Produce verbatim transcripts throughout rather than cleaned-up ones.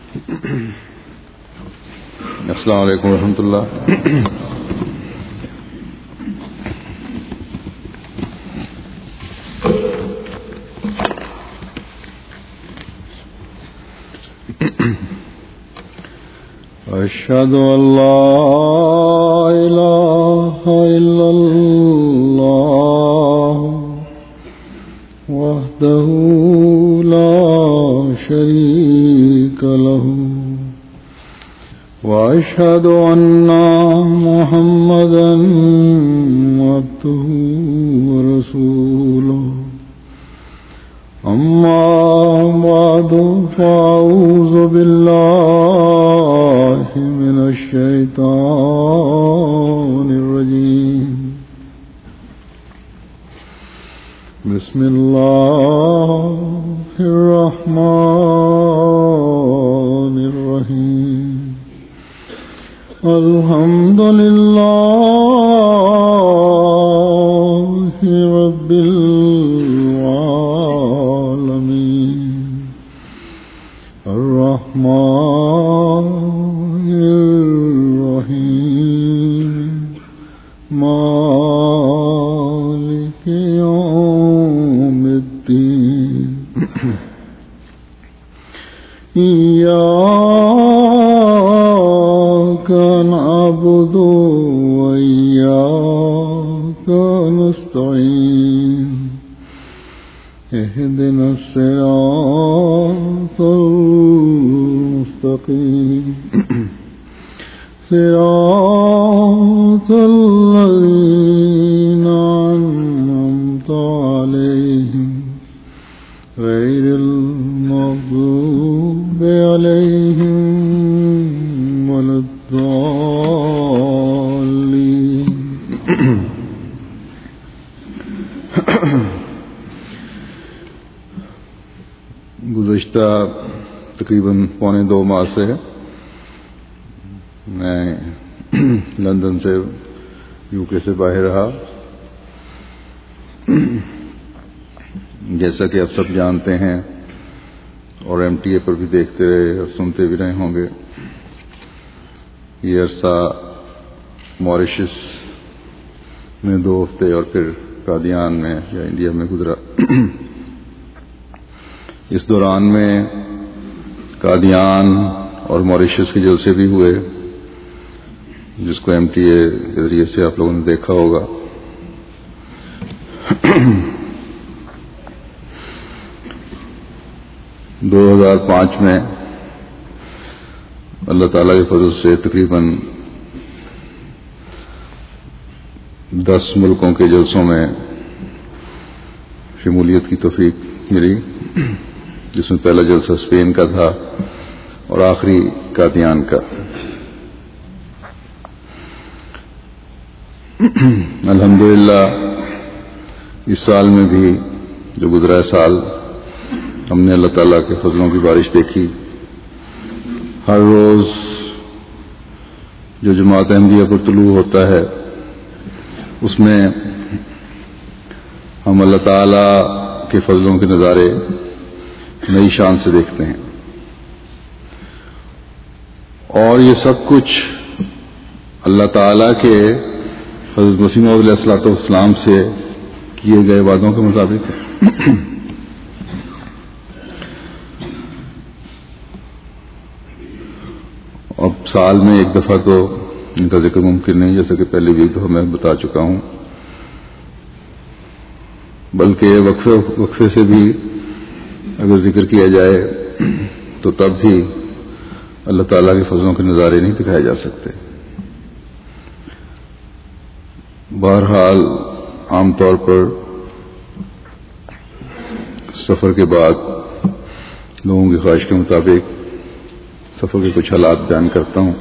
السلام علیکم ورحمۃ اللہ. اشہد ان لا الہ الا اللہ وحدہ لا شریک لہ واشہد ان محمدا عبدہ ورسولہ. اما بعد فاعوذ باللہ من الشیطان الرجیم. بسم اللہ الرحمن الرحیم. الحمد للہ رب العالمین الرحمن الرحیم مالک یوم الدین. إياك نعبد وإياك نستعين. اهدنا الصراط المستقيم صراط الذين أنعمت عليهم غير المغضوب عليهم ولا الضالين. گزشتہ تقریباً پونے دو ماہ سے میں لندن سے یو کے سے باہر رہا. جیسا کہ آپ سب جانتے ہیں اور ایم ٹی اے پر بھی دیکھتے رہے اور سنتے بھی رہے ہوں گے، یہ عرصہ موریشس میں دو ہفتے اور پھر قادیان میں یا انڈیا میں گزرا. اس دوران میں قادیان اور موریشس کے جلسے بھی ہوئے، جس کو ایم ٹی اے کے ذریعے سے آپ لوگوں نے دیکھا ہوگا. دو ہزار پانچ میں اللہ تعالیٰ کے فضل سے تقریباً دس ملکوں کے جلسوں میں شمولیت کی توفیق ملی، جس میں پہلا جلسہ اسپین کا تھا اور آخری قادیان کا. الحمدللہ اس سال میں بھی جو گزرا سال ہم نے اللہ تعالیٰ کے فضلوں کی بارش دیکھی. ہر روز جو جماعت احمدیہ پر طلوع ہوتا ہے اس میں ہم اللہ تعالیٰ کے فضلوں کے نظارے نئی شان سے دیکھتے ہیں، اور یہ سب کچھ اللہ تعالیٰ کے حضرت مسیح موعود علیہ الصلوۃ والسلام سے کیے گئے وعدوں کے مطابق ہے. اب سال میں ایک دفعہ تو ان کا ذکر ممکن نہیں، جیسا کہ پہلے بھی تو میں بتا چکا ہوں، بلکہ وقفے وقفے سے بھی اگر ذکر کیا جائے تو تب بھی اللہ تعالیٰ کے فضلوں کے نظارے نہیں دکھائے جا سکتے. بہرحال عام طور پر سفر کے بعد لوگوں کی خواہش کے مطابق سفر کے کچھ حالات بیان کرتا ہوں.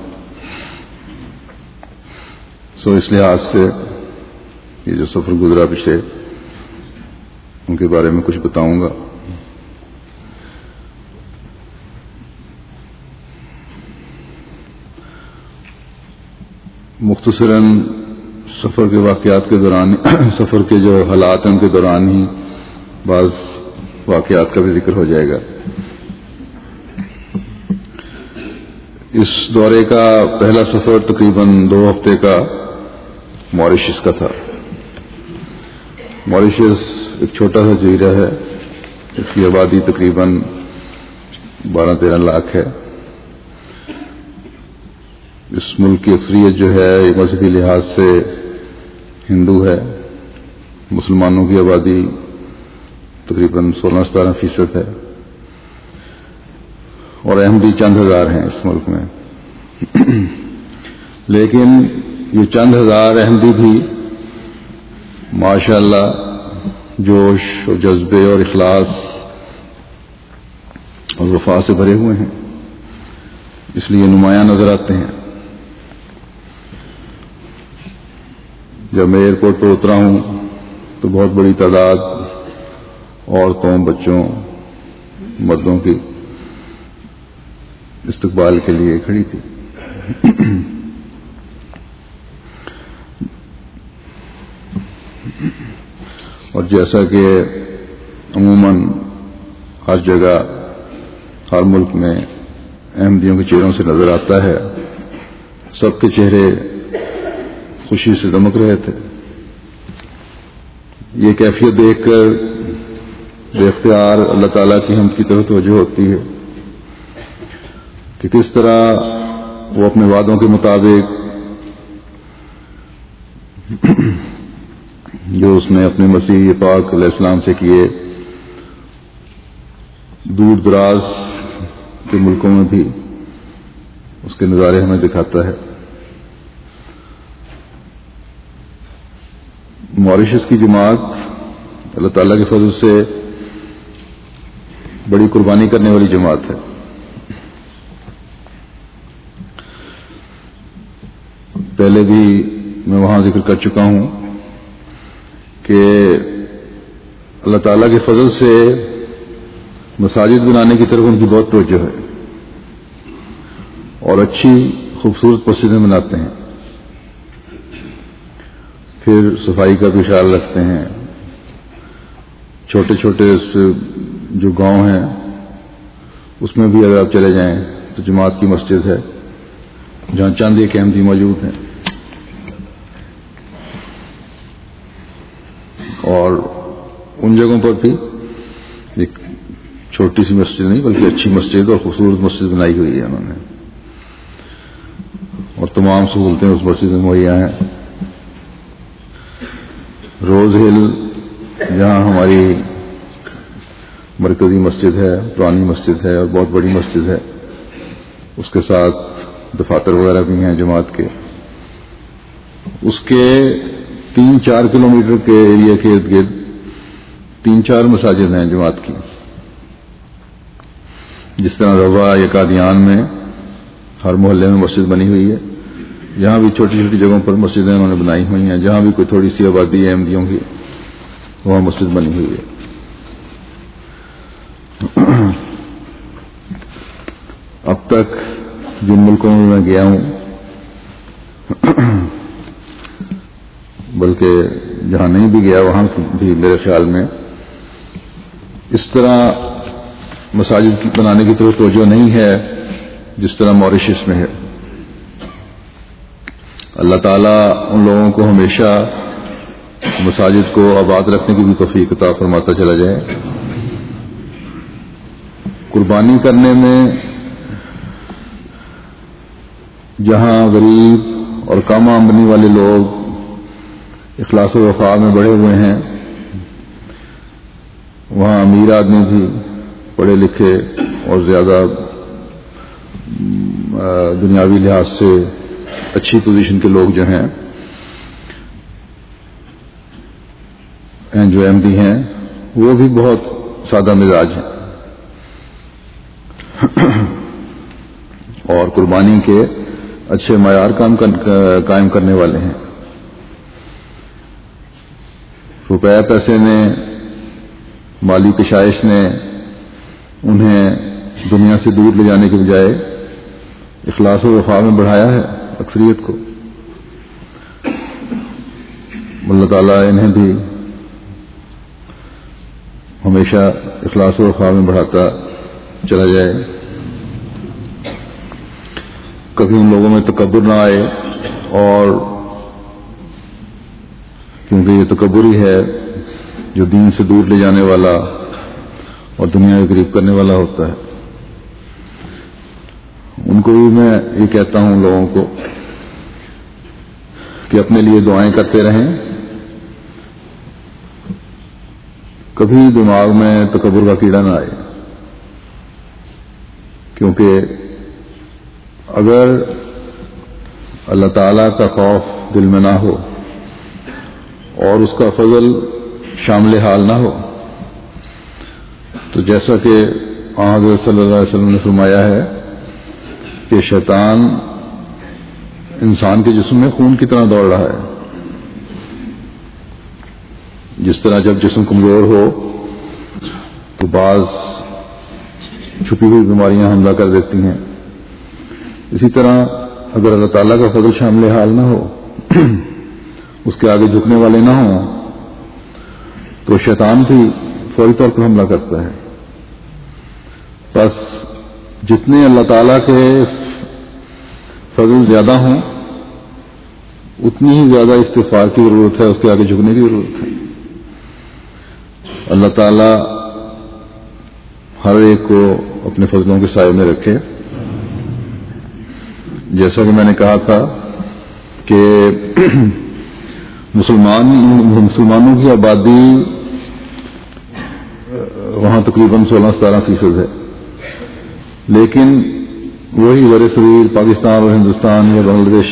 سو اس لحاظ سے یہ جو سفر گزرا پچھلے ان کے بارے میں کچھ بتاؤں گا. مختصراً سفر کے واقعات کے دوران سفر کے جو حالات ہیں ان کے دوران ہی بعض واقعات کا بھی ذکر ہو جائے گا. اس دورے کا پہلا سفر تقریباً دو ہفتے کا ماریشس کا تھا. ماریشس ایک چھوٹا سا جزیرہ ہے، اس کی آبادی تقریباً بارہ تیرہ لاکھ ہے. اس ملک کی اکثریت جو ہے یہ مذہبی لحاظ سے ہندو ہے. مسلمانوں کی آبادی تقریباً سولہ ستارہ فیصد ہے اور احمدی چند ہزار ہیں اس ملک میں. لیکن یہ چند ہزار احمدی بھی ماشاء اللہ جوش اور جذبے اور اخلاص اور وفا سے بھرے ہوئے ہیں، اس لیے نمایاں نظر آتے ہیں. جب میں ایئرپورٹ پر اترا ہوں تو بہت بڑی تعداد عورتوں، بچوں، مردوں کی استقبال کے لیے کھڑی تھی. اور جیسا کہ عموماً ہر جگہ ہر ملک میں احمدیوں کے چہروں سے نظر آتا ہے، سب کے چہرے خوشی سے دمک رہے تھے. یہ کیفیت دیکھ کر بے اختیار اللہ تعالیٰ کی حمد کی طرف توجہ ہوتی ہے کہ کس طرح وہ اپنے وعدوں کے مطابق جو اس نے اپنے مسیح پاک علیہ السلام سے کیے دور دراز کے ملکوں میں بھی اس کے نظارے ہمیں دکھاتا ہے. ماریشس کی جماعت اللہ تعالیٰ کے فضل سے بڑی قربانی کرنے والی جماعت ہے. پہلے بھی میں وہاں ذکر کر چکا ہوں کہ اللہ تعالیٰ کے فضل سے مساجد بنانے کی طرف ان کی بہت توجہ ہے اور اچھی خوبصورت مسجدیں بناتے ہیں. پھر صفائی کا بھی خیال رکھتے ہیں. چھوٹے چھوٹے جو گاؤں ہیں اس میں بھی اگر آپ چلے جائیں تو جماعت کی مسجد ہے جہاں چند ایک احمدی موجود ہیں، اور ان جگہوں پر بھی ایک چھوٹی سی مسجد نہیں بلکہ اچھی مسجد اور خوبصورت مسجد بنائی ہوئی ہے انہوں نے، اور تمام سہولتیں اس مسجد میں مہیا ہیں. روز ہل جہاں ہماری مرکزی مسجد ہے، پرانی مسجد ہے اور بہت بڑی مسجد ہے، اس کے ساتھ دفاتر وغیرہ بھی ہیں جماعت کے، اس کے تین چار کلومیٹر کے ایریا کے ارد گرد تین چار مساجد ہیں جماعت کی. جس طرح روا یا قادیان میں ہر محلے میں مسجد بنی ہوئی ہے، یہاں بھی چھوٹی چھوٹی جگہوں پر مسجدیں انہوں نے بنائی ہوئی ہیں. جہاں بھی کوئی تھوڑی سی آبادی ہے احمدیوں کی وہاں مسجد بنی ہوئی ہے. اب تک جن ملکوں میں میں گیا ہوں، بلکہ جہاں نہیں بھی گیا وہاں بھی میرے خیال میں اس طرح مساجد بنانے کی طرف توجہ نہیں ہے جس طرح ماریشس میں ہے. اللہ تعالیٰ ان لوگوں کو ہمیشہ مساجد کو آباد رکھنے کی بھی توفیق عطا فرماتا چلا جائے. قربانی کرنے میں جہاں غریب اور کم آمدنی والے لوگ اخلاص و وفا میں بڑھے ہوئے ہیں، وہاں امیر آدمی بھی، پڑھے لکھے اور زیادہ دنیاوی لحاظ سے اچھی پوزیشن کے لوگ جو ہیں جو احمدی ہیں وہ بھی بہت سادہ مزاج ہیں اور قربانی کے اچھے معیار قائم کرنے والے ہیں. روپیہ پیسے نے، مالی کشائش نے انہیں دنیا سے دور لے جانے کے بجائے اخلاص و وفا میں بڑھایا ہے اکثریت کو. اللہ تعالیٰ انہیں بھی ہمیشہ اخلاص و وفا میں بڑھاتا چلا جائے. کبھی ان لوگوں میں تکبر نہ آئے، اور کیونکہ یہ تکبر ہی ہے جو دین سے دور لے جانے والا اور دنیا کے قریب کرنے والا ہوتا ہے. ان کو بھی میں یہ کہتا ہوں لوگوں کو کہ اپنے لیے دعائیں کرتے رہیں، کبھی دماغ میں تکبر کا کیڑا نہ آئے، کیونکہ اگر اللہ تعالیٰ کا خوف دل میں نہ ہو اور اس کا فضل شامل حال نہ ہو، تو جیسا کہ حضرت صلی اللہ علیہ وسلم نے فرمایا ہے کہ شیطان انسان کے جسم میں خون کی طرح دوڑ رہا ہے. جس طرح جب جسم کمزور ہو تو بعض چھپی ہوئی بیماریاں حملہ کر دیتی ہیں، اسی طرح اگر اللہ تعالیٰ کا فضل شامل حال نہ ہو، اس کے آگے جھکنے والے نہ ہوں، تو شیطان بھی فوری طور پر حملہ کرتا ہے. بس جتنے اللہ تعالیٰ کے فضل زیادہ ہوں اتنی ہی زیادہ استغفار کی ضرورت ہے، اس کے آگے جھکنے کی ضرورت ہے. اللہ تعالیٰ ہر ایک کو اپنے فضلوں کے سائے میں رکھے. جیسا کہ میں نے کہا تھا کہ مسلمان مسلمانوں کی آبادی وہاں تقریباً سولہ ستارہ فیصد ہے، لیکن وہی زر سبیل پاکستان اور ہندوستان یا بنگلہ دیش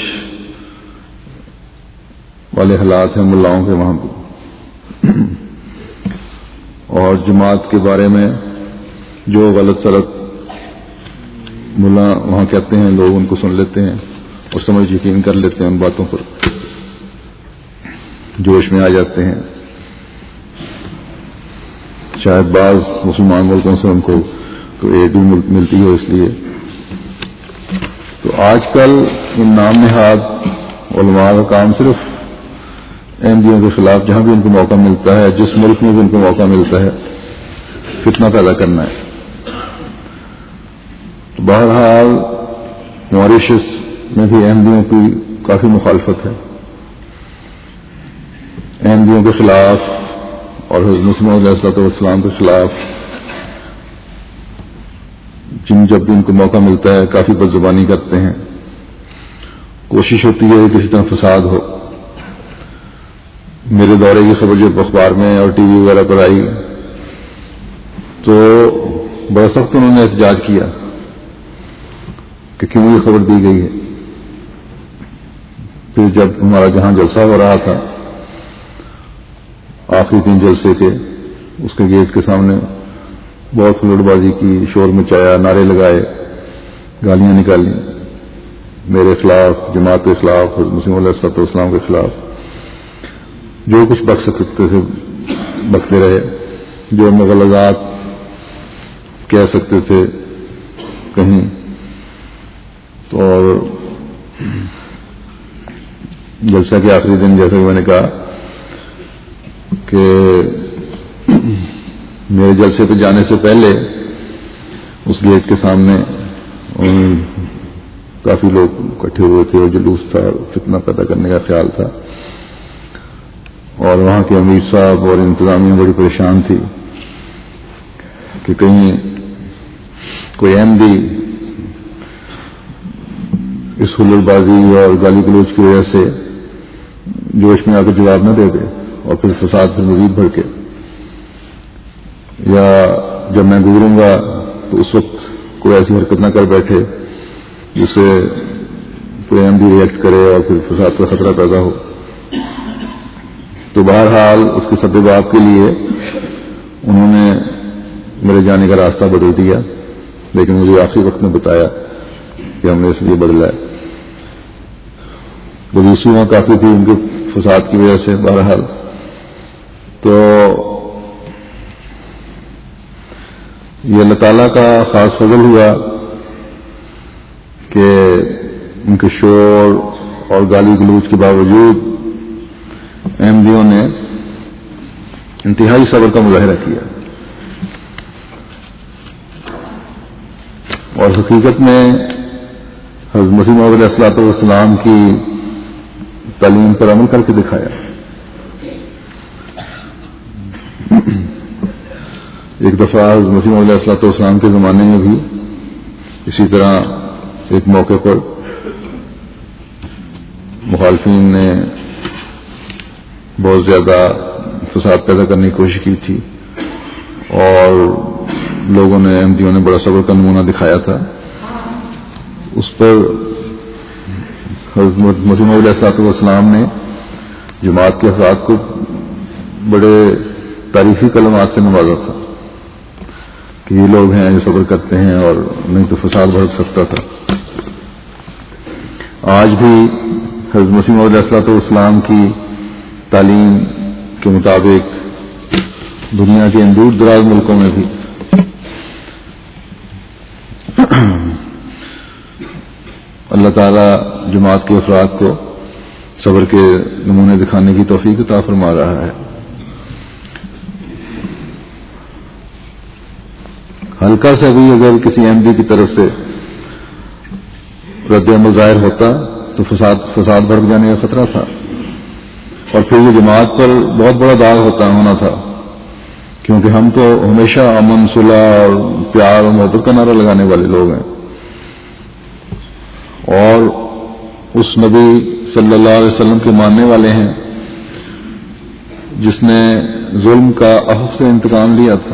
والے حالات ہیں ملاؤں کے وہاں بھی. اور جماعت کے بارے میں جو غلط سلط ملا وہاں کہتے ہیں، لوگ ان کو سن لیتے ہیں اور سمجھ یقین کر لیتے ہیں، ان باتوں پر جوش میں آ جاتے ہیں. شاید بعض مسلمان ملکوں سے ان کو تو ایڈ بھی ملتی ہو اس لیے. تو آج کل ان نام نہاد علماء کا کام صرف احمدیوں کے خلاف جہاں بھی ان کو موقع ملتا ہے، جس ملک میں بھی ان کو موقع ملتا ہے، فتنہ پیدا کرنا ہے. تو بہرحال موریشس میں بھی احمدیوں کی کافی مخالفت ہے. احمدیوں کے خلاف اور حضرت مسلم علیہ السلام کے خلاف جن جب بھی ان کو موقع ملتا ہے کافی بد زبانی کرتے ہیں. کوشش ہوتی ہے کہ کسی طرح فساد ہو. میرے دورے کی خبر جب اخبار میں اور ٹی وی وغیرہ پر آئی تو بڑا سخت انہوں نے احتجاج کیا کہ کیوں یہ خبر دی گئی ہے. پھر جب ہمارا جہاں جلسہ ہو رہا تھا آخری تین جلسے کے، اس کے گیٹ کے سامنے بہت ہلڑ بازی کی، شور مچایا، نعرے لگائے، گالیاں نکالی میرے خلاف، جماعت کے خلاف، حضرت مسیح علیہ السلام کے خلاف. جو کچھ بک سکتے تھے بکتے رہے، جو مغلظات کہہ سکتے تھے کہیں. تو اور جلسہ کے آخری دن جیسا کہ میں نے کہا کہ میرے جلسے پہ جانے سے پہلے اس گیٹ کے سامنے کافی لوگ اکٹھے ہوئے تھے اور جلوس تھا، فتنہ پیدا کرنے کا خیال تھا. اور وہاں کے امیر صاحب اور انتظامیہ بڑی پریشان تھی کہ کہیں کوئی احمدی اس ہلڑ بازی اور گالی گلوچ کی وجہ سے جوش میں آ کر جواب نہ دے دے اور پھر فساد پھر مزید بھڑکے، یا جب میں گزروں گا تو اس وقت کوئی ایسی حرکت نہ کر بیٹھے جس سے کوئی احمدی ریئیکٹ کرے اور پھر فساد کا خطرہ پیدا ہو. تو بہرحال اس کے سبب کے لیے انہوں نے میرے جانے کا راستہ بدل دیا، لیکن مجھے آخری وقت میں بتایا کہ ہم نے اس لیے بدلا ہے. پولیس وہاں کافی تھی ان کے فساد کی وجہ سے. بہرحال تو یہ اللہ تعالیٰ کا خاص فضل ہوا کہ ان کے شور اور گالی گلوچ کے باوجود احمدیوں نے انتہائی صبر کا مظاہرہ کیا. اور حقیقت میں حضرت مسیح موعود علیہ الصلوۃ والسلام کی تعلیم پر عمل کر کے دکھایا. ایک دفعہ حضرت مسیح موعود علیہ الصلوۃ والسلام کے زمانے میں بھی اسی طرح ایک موقع پر مخالفین نے بہت زیادہ فساد پیدا کرنے کی کوشش کی تھی اور لوگوں نے احمدیوں نے بڑا صبر کا نمونہ دکھایا تھا. اس پر حضرت مسیح موعود علیہ الصلوۃ والسلام نے جماعت کے افراد کو بڑے تعریفی کلمات سے نوازا تھا کہ یہ لوگ ہیں جو صبر کرتے ہیں اور نہیں تو فساد بھڑک سکتا تھا. آج بھی حضرت مسیح موعود علیہ الصلوۃ والسلام کی تعلیم کے مطابق دنیا کے ان دور دراز ملکوں میں بھی اللہ تعالیٰ جماعت کے افراد کو صبر کے نمونے دکھانے کی توفیق عطا فرما رہا ہے. ہلکا سا بھی اگر کسی احمدی کی طرف سے رد عمل ظاہر ہوتا تو فساد فساد بڑھ جانے کا خطرہ تھا اور پھر یہ جماعت پر بہت بڑا داغ ہوتا ہونا تھا, کیونکہ ہم تو ہمیشہ امن صلح اور پیار اور محبت کا نعرہ لگانے والے لوگ ہیں اور اس نبی صلی اللہ علیہ وسلم کے ماننے والے ہیں جس نے ظلم کا احق سے انتقام لیا تھا.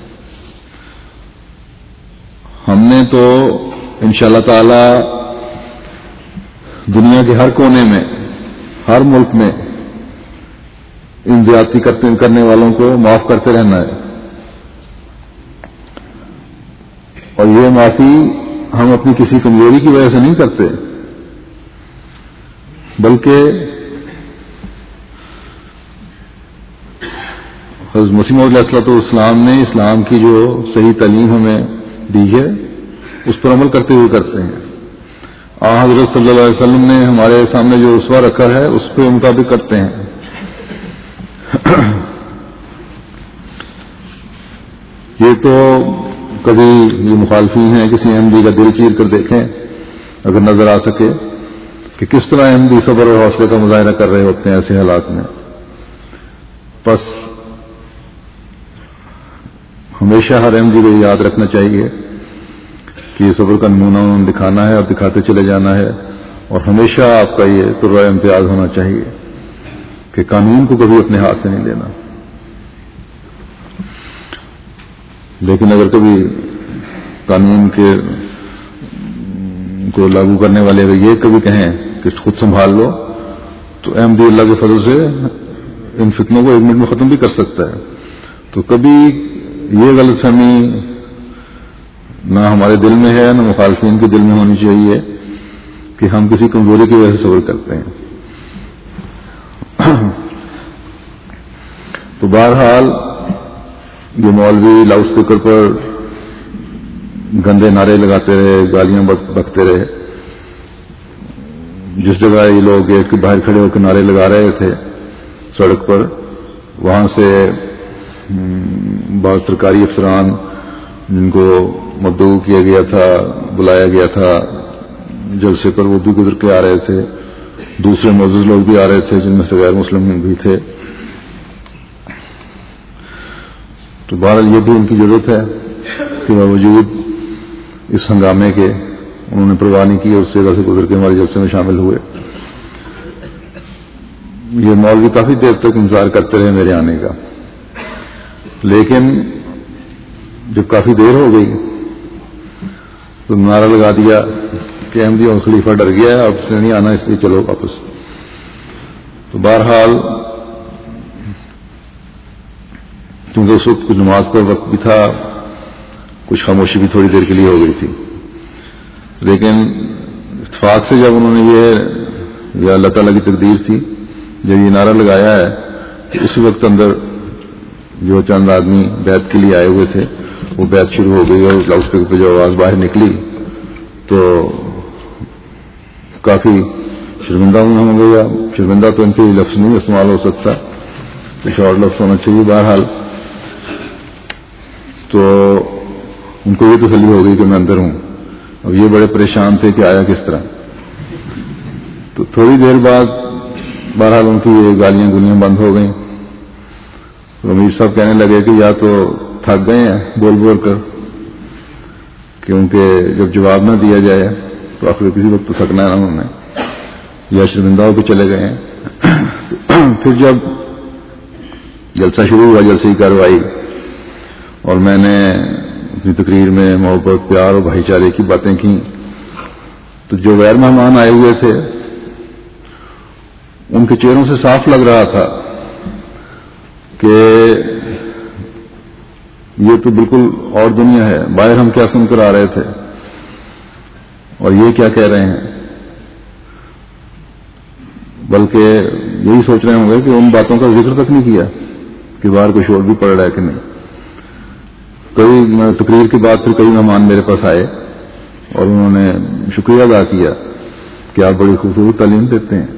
ہم نے تو انشاءاللہ تعالی دنیا کے ہر کونے میں ہر ملک میں ان زیادتی کرنے والوں کو معاف کرتے رہنا ہے اور یہ معافی ہم اپنی کسی کمزوری کی وجہ سے نہیں کرتے بلکہ حضرت مسیح موعود علیہ الصلوۃ والسلام نے اسلام کی جو صحیح تعلیم ہمیں دی ہے اس پر عمل کرتے ہوئے کرتے ہیں. آن حضرت صلی اللہ علیہ وسلم نے ہمارے سامنے جو اسوہ رکھا ہے اس کے مطابق کرتے ہیں. یہ تو کبھی یہ مخالفین ہیں کسی احمدی کا دل چیر کر دیکھیں اگر نظر آ سکے کہ کس طرح احمدی صبر اور حوصلے کا مظاہرہ کر رہے ہوتے ہیں ایسے حالات میں. بس ہمیشہ ہر احمدی کو یاد رکھنا چاہیے کہ یہ صبر کا نمونہ انہوں نے دکھانا ہے اور دکھاتے چلے جانا ہے اور ہمیشہ آپ کا یہ طرح امتیاز ہونا چاہیے کہ قانون کو کبھی اپنے ہاتھ سے نہیں لینا. لیکن اگر کبھی قانون کے کو لاگو کرنے والے اگر یہ کبھی کہیں کہ خود سنبھال لو تو احمدی اللہ کے فضل سے ان فتنوں کو ایک منٹ میں ختم بھی کر سکتا ہے. تو کبھی یہ غلط فہمی نہ ہمارے دل میں ہے نہ مخالفین کے دل میں ہونی چاہیے کہ ہم کسی کمزوری کی وجہ سے صبر کرتے ہیں. تو بہرحال یہ مولوی لاؤڈ اسپیکر پر گندے نعرے لگاتے رہے گالیاں بکتے رہے. جس جگہ یہ لوگ گیٹ کے باہر کھڑے ہو کے نعرے لگا رہے تھے سڑک پر وہاں سے بعض سرکاری افسران جن کو مدعو کیا گیا تھا بلایا گیا تھا جلسے پر وہ بھی گزر کے آ رہے تھے. دوسرے معزز لوگ بھی آ رہے تھے جن میں سے غیر مسلم بھی تھے. تو بہرحال یہ بھی ان کی ضرورت ہے کہ باوجود اس ہنگامے کے انہوں نے پرواہ نہیں کی اور اس جگہ سے گزر کے ہمارے جلسے میں شامل ہوئے. یہ مولوی کافی دیر تک انتظار کرتے رہے میرے آنے کا, لیکن جب کافی دیر ہو گئی تو نعرہ لگا دیا کہ احمدی اور خلیفہ ڈر گیا ہے اب سے نہیں آنا اس لیے چلو واپس. تو بہرحال کیونکہ اس وقت کچھ نماز کا وقت بھی تھا کچھ خاموشی بھی تھوڑی دیر کے لیے ہو گئی تھی, لیکن اتفاق سے جب انہوں نے یہ یا اللہ تعالیٰ کی تقدیر تھی جب یہ نعرہ لگایا ہے کہ اس وقت اندر جو چند آدمی بیعت کے لیے آئے ہوئے تھے وہ بیعت شروع ہو گئی اور لاؤڈ اسپیکر پہ جو آواز باہر نکلی تو کافی شرمندہ ہو گیا. شرمندہ تو ان کے لفظ نہیں استعمال ہو سکتا, کچھ اور لفظ ہونا چاہیے. بہرحال تو ان کو یہ تسلی ہو گئی کہ میں اندر ہوں اب یہ بڑے پریشان تھے کہ آیا کس طرح. تو تھوڑی دیر بعد بہرحال ان کی یہ گالیاں گلیاں بند ہو گئیں. امیر صاحب کہنے لگے کہ یا تو تھک گئے ہیں بول بول کر، کیونکہ جب جواب نہ دیا جائے تو آخر کسی وقت تو تھکنا ہے انہوں نے، یا شرمندہ ہو کے چلے گئے ہیں. پھر جب جلسہ شروع ہوا، جلسے کی کارروائی، اور میں نے اپنی تقریر میں محبت، پیار اور بھائی چارے کی باتیں کی، تو جو غیر مہمان آئے ہوئے تھے ان کے چہروں سے صاف لگ رہا تھا کہ یہ تو بالکل اور دنیا ہے. باہر ہم کیا سن کر آ رہے تھے اور یہ کیا کہہ رہے ہیں، بلکہ یہی سوچ رہے ہوں گے کہ ان باتوں کا ذکر تک نہیں کیا کہ باہر کوئی شور بھی پڑ رہا ہے کہ نہیں. کئی تقریر کے بعد پھر کئی مہمان میرے پاس آئے اور انہوں نے شکریہ ادا کیا کہ آپ بڑی خوبصورت تعلیم دیتے ہیں.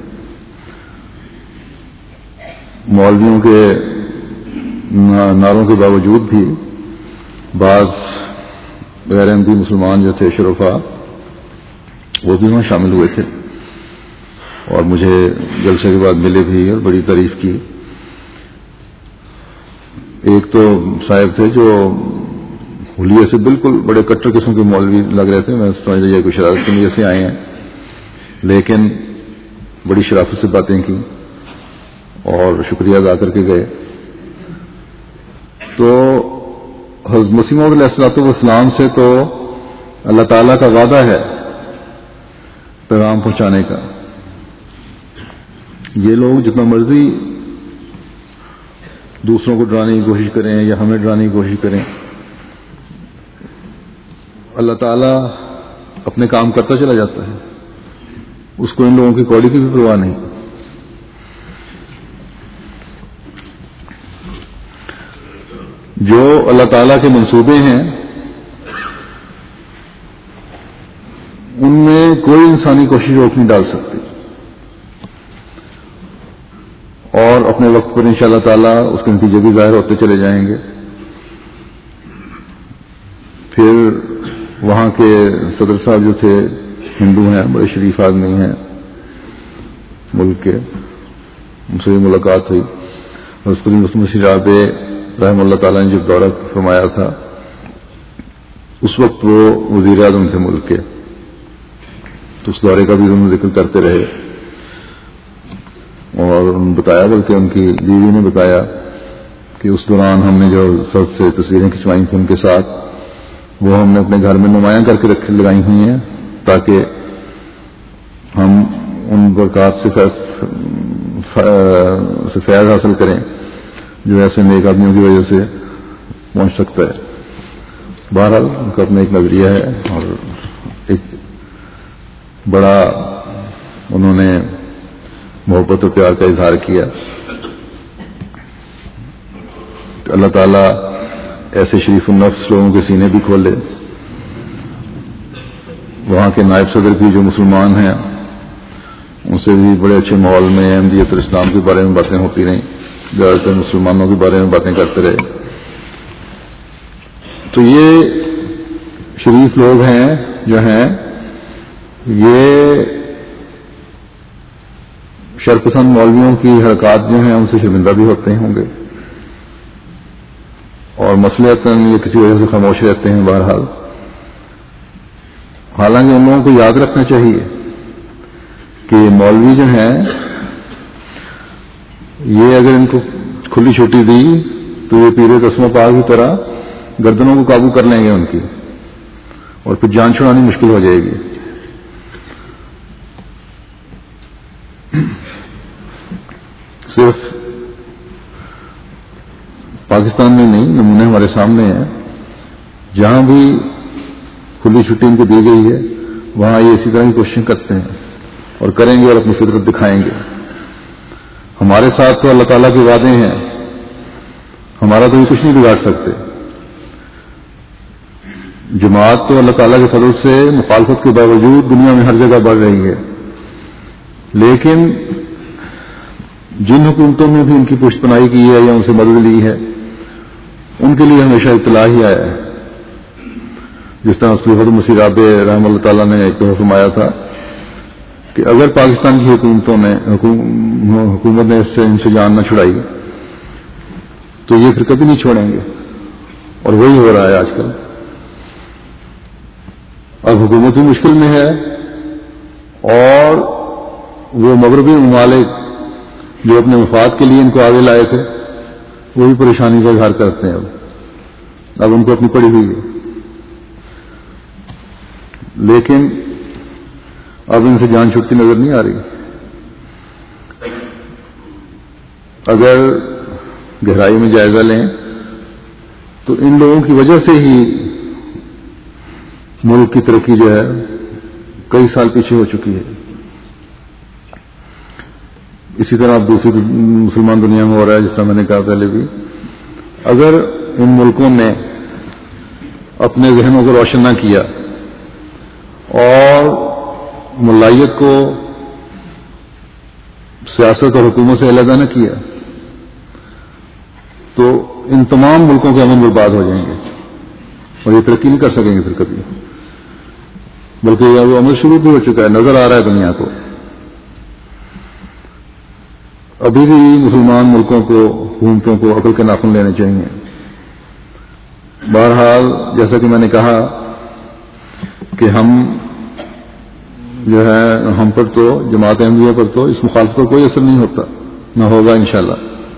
مولویوں کے نعروں کے باوجود بھی بعض غیر احمدی مسلمان جو تھے شرفا، وہ بھی وہاں شامل ہوئے تھے اور مجھے جلسے کے بعد ملے بھی اور بڑی تعریف کی. ایک تو صاحب تھے جو حلیے سے بالکل بڑے کٹر قسم کے مولوی لگ رہے تھے. میں سمجھ رہا کوئی شرارت کی نیت سے آئے ہیں، لیکن بڑی شرافت سے باتیں کی اور شکریہ ادا کر کے گئے. تو حضرت مسیح موعود علیہ الصلوۃ والسلام سے تو اللہ تعالیٰ کا وعدہ ہے پیغام پہنچانے کا. یہ لوگ جتنا مرضی دوسروں کو ڈرانے کی کوشش کریں یا ہمیں ڈرانے کی کوشش کریں، اللہ تعالیٰ اپنے کام کرتا چلا جاتا ہے. اس کو ان لوگوں کی کوڑی کی بھی پرواہ نہیں. جو اللہ تعالیٰ کے منصوبے ہیں ان میں کوئی انسانی کوشش روک نہیں ڈال سکتی، اور اپنے وقت پر انشاءاللہ تعالیٰ اس کے نتیجے بھی ظاہر ہوتے چلے جائیں گے. پھر وہاں کے صدر صاحب جو تھے ہندو ہیں، بڑے شریف آدمی ہیں ملک کے، ان سے ملاقات ہوئی. اس پر مسلم رابع رحم اللہ تعالیٰ نے جب دورہ فرمایا تھا اس وقت وہ وزیر اعظم تھے ملک کے، تو اس دورے کا بھی انہوں نے ذکر کرتے رہے اور انہوں نے بتایا، بلکہ ان کی بیوی نے بتایا کہ اس دوران ہم نے جو سب سے تصویریں کھنچوائی تھیں ان کے ساتھ، وہ ہم نے اپنے گھر میں نمایاں کر کے رکھ لگائی ہوئی ہیں تاکہ ہم ان برکات سے فیض حاصل کریں جو ایسے نیک آدمیوں کی وجہ سے پہنچ سکتا ہے. بہرحال ان کا اپنا ایک نظریہ ہے اور ایک بڑا انہوں نے محبت و پیار کا اظہار کیا. اللہ تعالیٰ ایسے شریف النفس لوگوں کے سینے بھی کھولے. وہاں کے نائب صدر بھی جو مسلمان ہیں ان سے بھی بڑے اچھے ماحول میں احمدیت اور اسلام کے بارے میں باتیں ہوتی رہیں، زیادہ تر مسلمانوں کے بارے میں باتیں کرتے رہے. تو یہ شریف لوگ ہیں جو ہیں، یہ شرپسند مولویوں کی حرکات جو ہیں ان سے شرمندہ بھی ہوتے ہوں گے اور مسئلتاً یہ کسی وجہ سے خاموش رہتے ہیں. بہرحال حالانکہ ان لوگوں کو یاد رکھنا چاہیے کہ مولوی جو ہیں یہ اگر ان کو کھلی چھٹی دی تو یہ پیرے تسمہ پاک کی طرح گردنوں کو قابو کر لیں گے ان کی، اور پھر جان چھڑانی مشکل ہو جائے گی. صرف پاکستان میں نہیں، نمونے ہمارے سامنے ہیں. جہاں بھی کھلی چھٹی ان کو دی گئی ہے وہاں یہ اسی طرح کی کوششیں کرتے ہیں اور کریں گے اور اپنی فطرت دکھائیں گے. ہمارے ساتھ تو اللہ تعالیٰ کے وعدے ہیں، ہمارا تو یہ کچھ نہیں بگاڑ سکتے. جماعت تو اللہ تعالیٰ کے فضل سے مخالفت کے باوجود دنیا میں ہر جگہ بڑھ رہی ہے، لیکن جن حکومتوں نے بھی ان کی پشت پناہی کی ہے یا ان سے مدد لی ہے ان کے لیے ہمیشہ اطلاع ہی آیا ہے. جس طرح خلیفۃ المسیح رابع رحمہ اللہ تعالیٰ نے ایک دفعہ فرمایا تھا کہ اگر پاکستان کی حکومتوں نے حکومت نے اس سے ان سے جان نہ چھڑائی تو یہ پھر کبھی نہیں چھوڑیں گے، اور وہی ہو رہا ہے آج کل۔ اب حکومت بھی مشکل میں ہے، اور وہ مغربی ممالک جو اپنے مفاد کے لیے ان کو آگے لائے تھے وہ بھی پریشانی کا اظہار کرتے ہیں۔ اب اب ان کو اپنی پڑی ہوئی ہے، لیکن اب ان سے جان چھٹتی نظر نہیں آ رہی۔ اگر گہرائی میں جائزہ لیں تو ان لوگوں کی وجہ سے ہی ملک کی ترقی جو ہے کئی سال پیچھے ہو چکی ہے۔ اسی طرح اب دوسری مسلمان دنیا میں ہو رہا ہے، جس طرح میں نے کہا پہلے بھی۔ اگر ان ملکوں نے اپنے ذہنوں کو روشن نہ کیا اور ملائیت کو سیاست اور حکومت سے علیحدہ نہ کیا تو ان تمام ملکوں کے امن برباد ہو جائیں گے اور یہ ترقی نہیں کر سکیں گے پھر کبھی، بلکہ یہ وہ عمل شروع بھی ہو چکا ہے، نظر آ رہا ہے دنیا کو۔ ابھی بھی مسلمان ملکوں کو، حکومتوں کو عقل کے ناخن لینے چاہیے۔ بہرحال جیسا کہ میں نے کہا کہ ہم جو ہے ہم پر تو جماعت احمدیہ پر تو اس مخالفت کا کوئی اثر نہیں ہوتا، نہ ہوگا انشاءاللہ۔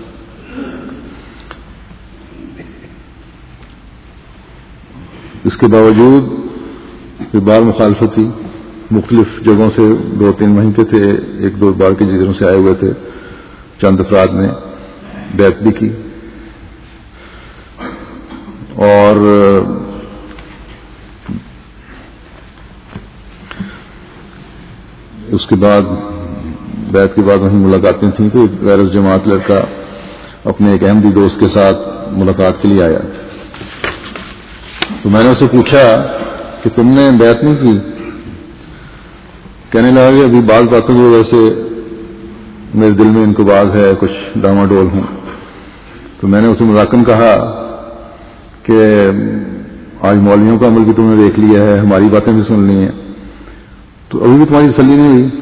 اس کے باوجود یہ بار مخالفت تھی، مختلف جگہوں سے دو تین مہینے تھے، ایک دو بار کے جزیروں سے آئے ہوئے تھے، چند افراد نے بیعت بھی کی، اور اس کے بعد بیعت کے بعد وہیں ملاقاتیں تھیں تو غیر جماعت لڑکا اپنے ایک احمدی دوست کے ساتھ ملاقات کے لیے آیا، تو میں نے اسے پوچھا کہ تم نے بیعت نہیں کی؟ کہنے لگا کہ ابھی بعض باتوں کی وجہ سے میرے دل میں انقباض ہے، کچھ ڈاواڈول ہوں۔ تو میں نے اسے مذاکراً کہا کہ آج مولویوں کا عمل بھی تم نے دیکھ لیا ہے، ہماری باتیں بھی سن لی ہیں، تو ابھی بھی تمہاری تسلی نہیں ہوئی؟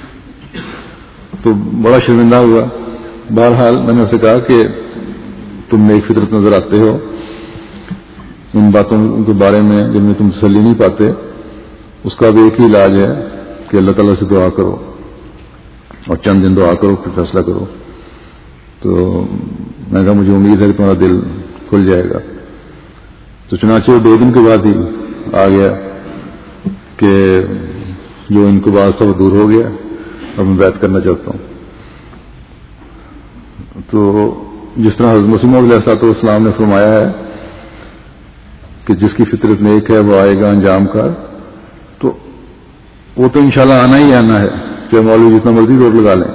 تو بڑا شرمندہ ہوا۔ بہرحال میں نے اسے کہا کہ تم میں ایک فطرت نظر آتے ہو، ان باتوں کے بارے میں جن میں تم تسلی نہیں پاتے، اس کا بھی ایک ہی علاج ہے کہ اللہ تعالیٰ سے دعا کرو اور چند دن دعا کرو، پھر فیصلہ کرو۔ تو میں کہا مجھے امید ہے کہ تمہارا دل کھل جائے گا۔ تو چنانچہ دو دن کے بعد ہی آ گیا کہ جو ان کو بعض تھا وہ دور ہو گیا، اب میں بیعت کرنا چاہتا ہوں۔ تو جس طرح حضرت مسیح موعود علیہ السلام نے فرمایا ہے کہ جس کی فطرت نیک ہے وہ آئے گا انجام کار، تو وہ تو انشاءاللہ آنا ہی آنا ہے، کہ مولوی جتنا مرضی زور لگا لیں،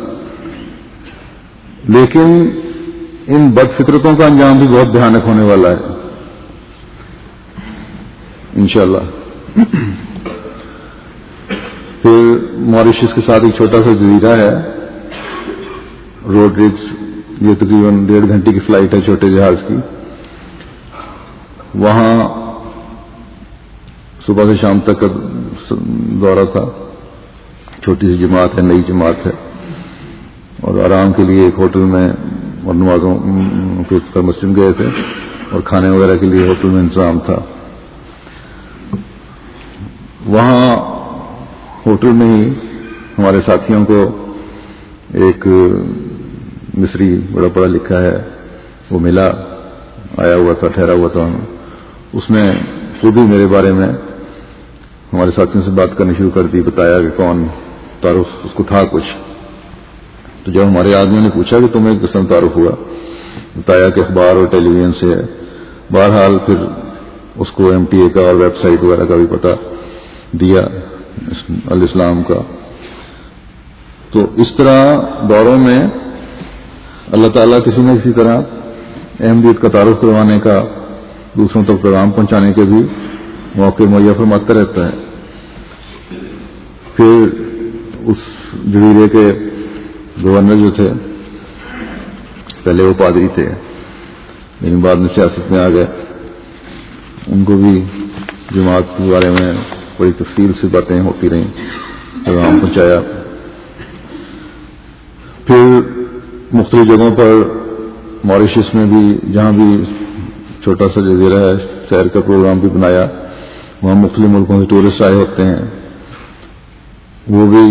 لیکن ان بد فطرتوں کا انجام بھی بہت بھیانک ہونے والا ہے انشاءاللہ۔ پھر ماریشس کے ساتھ ایک چھوٹا سا جزیرہ ہے روڈرکس، یہ تقریباً ڈیڑھ گھنٹے کی فلائٹ ہے چھوٹے جہاز کی، وہاں صبح سے شام تک کا دورہ تھا، چھوٹی سی جماعت ہے، نئی جماعت ہے، اور آرام کے لیے ایک ہوٹل میں اور نمازوں پر مسجد گئے تھے، اور کھانے وغیرہ کے لیے ہوٹل میں انتظام تھا۔ وہاں ہوٹل میں ہی ہمارے ساتھیوں کو ایک مصری بڑا پڑھا لکھا ہے وہ ملا، آیا ہوا تھا، ٹھہرا ہوا تھا، اس نے خود ہی میرے بارے میں ہمارے ساتھیوں سے بات کرنی شروع کر دی، بتایا کہ کون تعارف اس کو تھا کچھ۔ تو جب ہمارے آدمیوں نے پوچھا کہ تمہیں کس طرح تعارف ہوا، بتایا کہ اخبار اور ٹیلی ویژن سے ہے۔ بہرحال پھر اس کو ایم ٹی اے کا اور ویب سائٹ وغیرہ کا بھی پتہ دیا، الاسلام کا۔ تو اس طرح دوروں میں اللہ تعالیٰ کسی نہ کسی طرح احمدیت کا تعارف کروانے کا، دوسروں تک پیغام پہنچانے کے بھی موقع مہیا فرماتا رہتا ہے۔ پھر اس جزیرے کے گورنر جو تھے، پہلے وہ پادری تھے لیکن بعد میں سیاست میں آ گئے، ان کو بھی جماعت کے بارے میں بڑی تفصیل سے باتیں ہوتی رہیں، پیغام پہنچایا. پھر مختلف جگہوں پر ماریشس میں بھی جہاں بھی چھوٹا سا جزیرہ ہے سیر کا پروگرام بھی بنایا. وہاں مختلف ملکوں سے ٹورسٹ آئے ہوتے ہیں، وہ بھی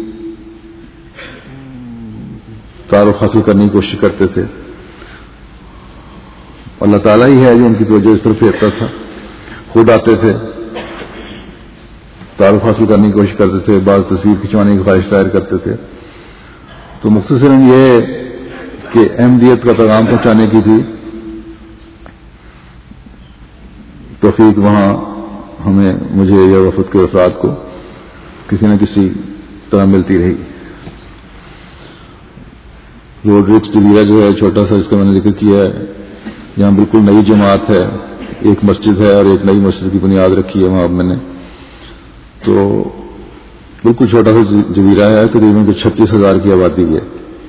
تعارف حاصل کرنے کی کوشش کرتے تھے. اللہ تعالیٰ ہی ہے جو ان کی توجہ اس طرف پھیرتا تھا. خود آتے تھے، تعارف حاصل کرنے کی کوشش کرتے تھے، بعض تصویر کھنچوانے کی خواہش ظاہر کرتے تھے. تو مختصراً یہ کہ احمدیت کا پیغام پہنچانے کی بھی توفیق وہاں ہمیں مجھے یا وفد کے افراد کو کسی نہ کسی طرح ملتی رہی. روڈ رکس جزیرہ جو ہے چھوٹا سا، جس کا میں نے ذکر کیا ہے، یہاں بالکل نئی جماعت ہے. ایک مسجد ہے اور ایک نئی مسجد کی بنیاد رکھی ہے وہاں میں نے. تو بالکل چھوٹا سا جزیرہ ہے، تقریباً کچھ چھتیس ہزار کی آبادی ہے،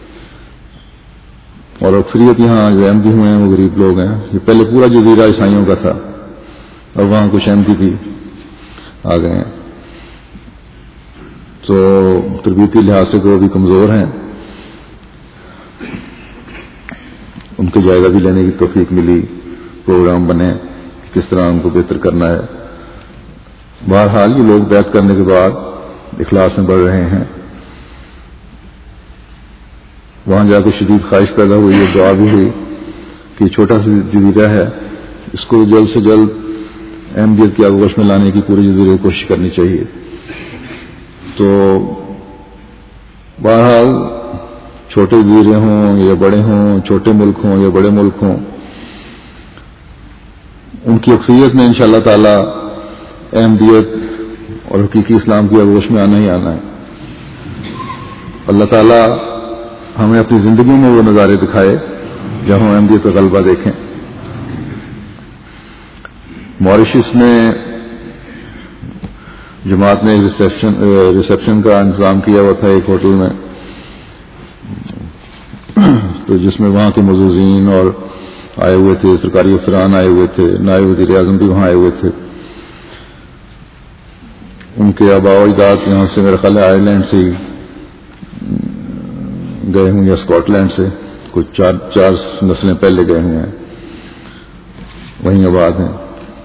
اور اکثریت یہاں جو احمدی ہوئے ہیں وہ غریب لوگ ہیں. یہ پہلے پورا جزیرہ عیسائیوں کا تھا اور وہاں کچھ احمدی بھی آ گئے ہیں. تو تربیتی لحاظ سے وہ بھی کمزور ہیں، ان کے جائزہ بھی لینے کی توفیق ملی، پروگرام بنے کس طرح ان کو بہتر کرنا ہے. بہرحال یہ لوگ بیعت کرنے کے بعد اخلاص میں بڑھ رہے ہیں. وہاں جا کے شدید خواہش پیدا ہوئی ہے، دعا بھی ہوئی کہ چھوٹا سا جزیرہ ہے، اس کو جلد سے جلد احمدیت کی آغوش میں لانے کی پورے جزیرے کی کوشش کرنی چاہیے. تو بہرحال چھوٹے جزیرے ہوں یا بڑے ہوں، چھوٹے ملک ہوں یا بڑے ملک ہوں، ان کی اکثریت میں انشاءاللہ تعالی احمدیت اور حقیقی اسلام کی آغوش میں آنا ہی آنا ہے. اللہ تعالی ہمیں اپنی زندگی میں وہ نظارے دکھائے جہاں ہم احمدیت کا غلبہ دیکھیں. ماریشس میں جماعت نے ریسیپشن ریسیپشن کا انتظام کیا ہوا تھا ایک ہوٹل میں، تو جس میں وہاں کے معززین اور آئے ہوئے تھے، سرکاری افسران آئے ہوئے تھے، نائب وزیر اعظم بھی وہاں آئے ہوئے تھے. ان کے آباء و اجداد یہاں سے میرا خیال ہے آئرلینڈ سے ہی گئے ہوں یا اسکاٹ لینڈ سے، کچھ چار چار نسلیں پہلے گئے ہوئے ہیں، وہیں آباد ہیں.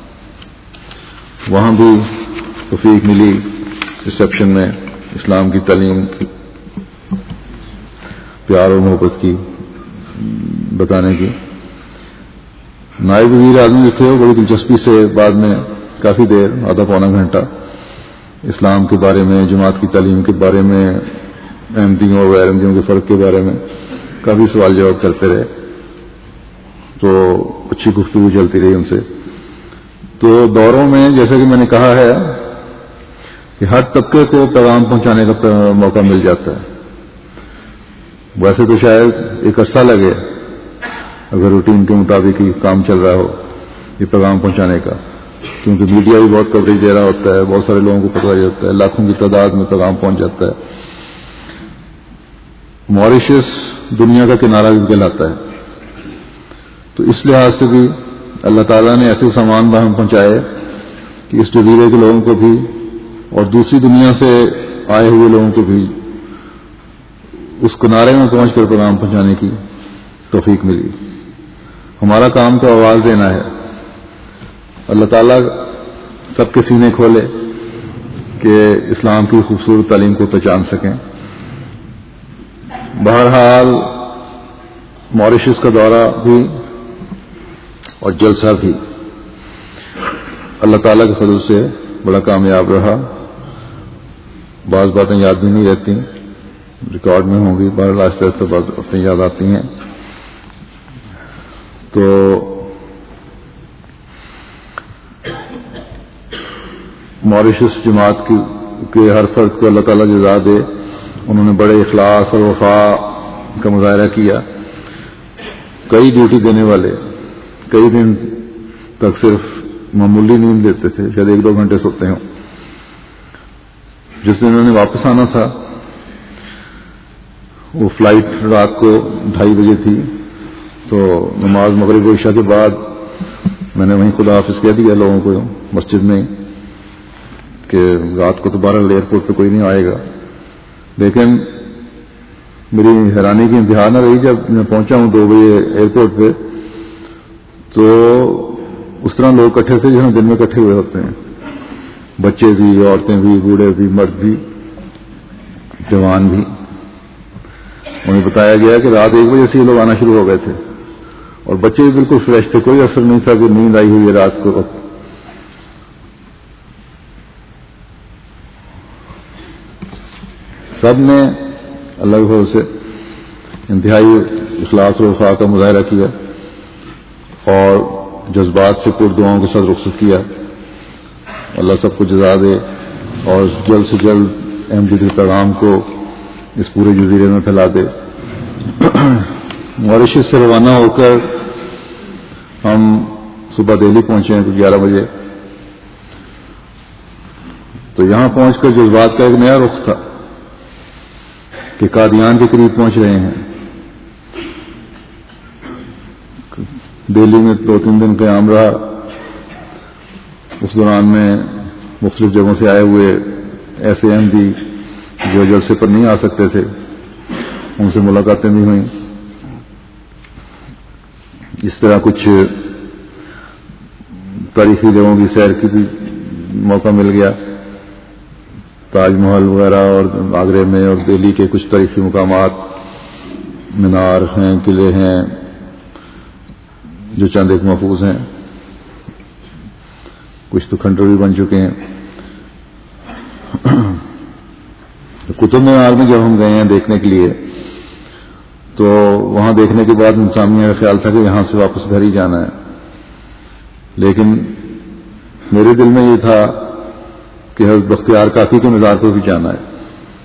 وہاں بھی توفیق ملی ریسیپشن میں اسلام کی تعلیم، پیار اور محبت کی بتانے کی. نائب وزیر اعظم جو تھے وہ بڑی دلچسپی سے بعد میں کافی دیر، آدھا پونا گھنٹہ، اسلام کے بارے میں، جماعت کی تعلیم کے بارے میں، احمدیوں اور غیر احمدیوں کے فرق کے بارے میں کافی سوال جواب کرتے رہے. تو اچھی گفتگو چلتی رہی ان سے. تو دوروں میں جیسا کہ میں نے کہا ہے کہ ہر طبقے کو پیغام پہنچانے کا موقع مل جاتا ہے. ویسے تو شاید ایک عرصہ لگے اگر روٹین کے مطابق ہی کام چل رہا ہو یہ پیغام پہنچانے کا، کیونکہ میڈیا بھی بہت کوریج دے رہا ہوتا ہے، بہت سارے لوگوں کو پتہ جاتا ہے، لاکھوں کی تعداد میں پیغام پہنچ جاتا ہے. ماریشس دنیا کا کنارہ بھی کہلاتا ہے، تو اس لحاظ سے بھی اللہ تعالیٰ نے ایسے سامان باہم پہنچائے کہ اس جزیرے کے لوگوں کو بھی اور دوسری دنیا سے آئے ہوئے لوگوں کو بھی اس کنارے میں پہنچ کر پیغام پہنچانے کی توفیق ملی. ہمارا کام تو آواز دینا ہے. اللہ تعالیٰ سب کے سینے کھولے کہ اسلام کی خوبصورت تعلیم کو پہچان سکیں. بہرحال ماریشس کا دورہ بھی اور جلسہ بھی اللہ تعالیٰ کے فضل سے بڑا کامیاب رہا. بعض باتیں یاد بھی نہیں رہتی، ریکارڈ میں ہوں گی، بہرحال آہستہ آہستہ بعض باتیں یاد آتی ہیں. تو ماریشس جماعت کی کے ہر فرد کو اللہ تعالیٰ جزا دے، انہوں نے بڑے اخلاص اور وفا کا مظاہرہ کیا. کئی ڈیوٹی دینے والے کئی دن تک صرف معمولی نیند لیتے تھے، شاید ایک دو گھنٹے سوتے ہوں. جس دن انہوں نے واپس آنا تھا وہ فلائٹ رات کو ڈھائی بجے تھی، تو نماز مغرب و عشاء کے بعد میں نے وہیں خدا حافظ کہہ دیا لوگوں کو مسجد میں کہ رات کو تو بہرحال ایئرپورٹ پہ کوئی نہیں آئے گا. لیکن میری حیرانی کی انتہا نہ رہی جب میں پہنچا ہوں دو بجے ایئرپورٹ پہ تو اس طرح لوگ اکٹھے تھے جو دن میں اکٹھے ہوئے ہوتے ہیں, بچے بھی, عورتیں بھی, بوڑھے بھی, مرد بھی, جوان بھی. انہیں بتایا گیا کہ رات ایک بجے سے یہ لوگ آنا شروع ہو گئے تھے اور بچے بھی بالکل فریش تھے, کوئی اثر نہیں تھا کہ نیند آئی ہوئی ہے رات کو. سب نے اللہ کے فضل سے انتہائی اخلاص و وفا کا مظاہرہ کیا اور جذبات سے پر دعاؤں کے ساتھ رخصت کیا. اللہ سب کو جزا دے اور جلد سے جلد احمدیت کے پیغام کو اس پورے جزیرے میں پھیلا دے. ماریشس سے روانہ ہو کر ہم صبح دہلی پہنچے ہیں گیارہ بجے. تو یہاں پہنچ کر جذبات کا ایک نیا رخ تھا کہ قادیان کے قریب پہنچ رہے ہیں. دہلی میں دو تین دن قیام رہا. اس دوران میں مختلف جگہوں سے آئے ہوئے ایسے احمدی جو جلسے پر نہیں آ سکتے تھے ان سے ملاقاتیں بھی ہوئیں. اس طرح کچھ تاریخی جگہوں کی سیر کی بھی موقع مل گیا. تاج محل وغیرہ اور آگرے میں اور دہلی کے کچھ تاریخی مقامات, مینار ہیں, قلعے ہیں جو چند ایک محفوظ ہیں, کچھ تو کھنڈر بھی بن چکے ہیں. قطب مینار میں جب ہم گئے ہیں دیکھنے کے لیے تو وہاں دیکھنے کے بعد انسانیہ کا خیال تھا کہ یہاں سے واپس گھر ہی جانا ہے. لیکن میرے دل میں یہ تھا کہ حضرت بختیار کاکی کے مزار پر بھی جانا ہے.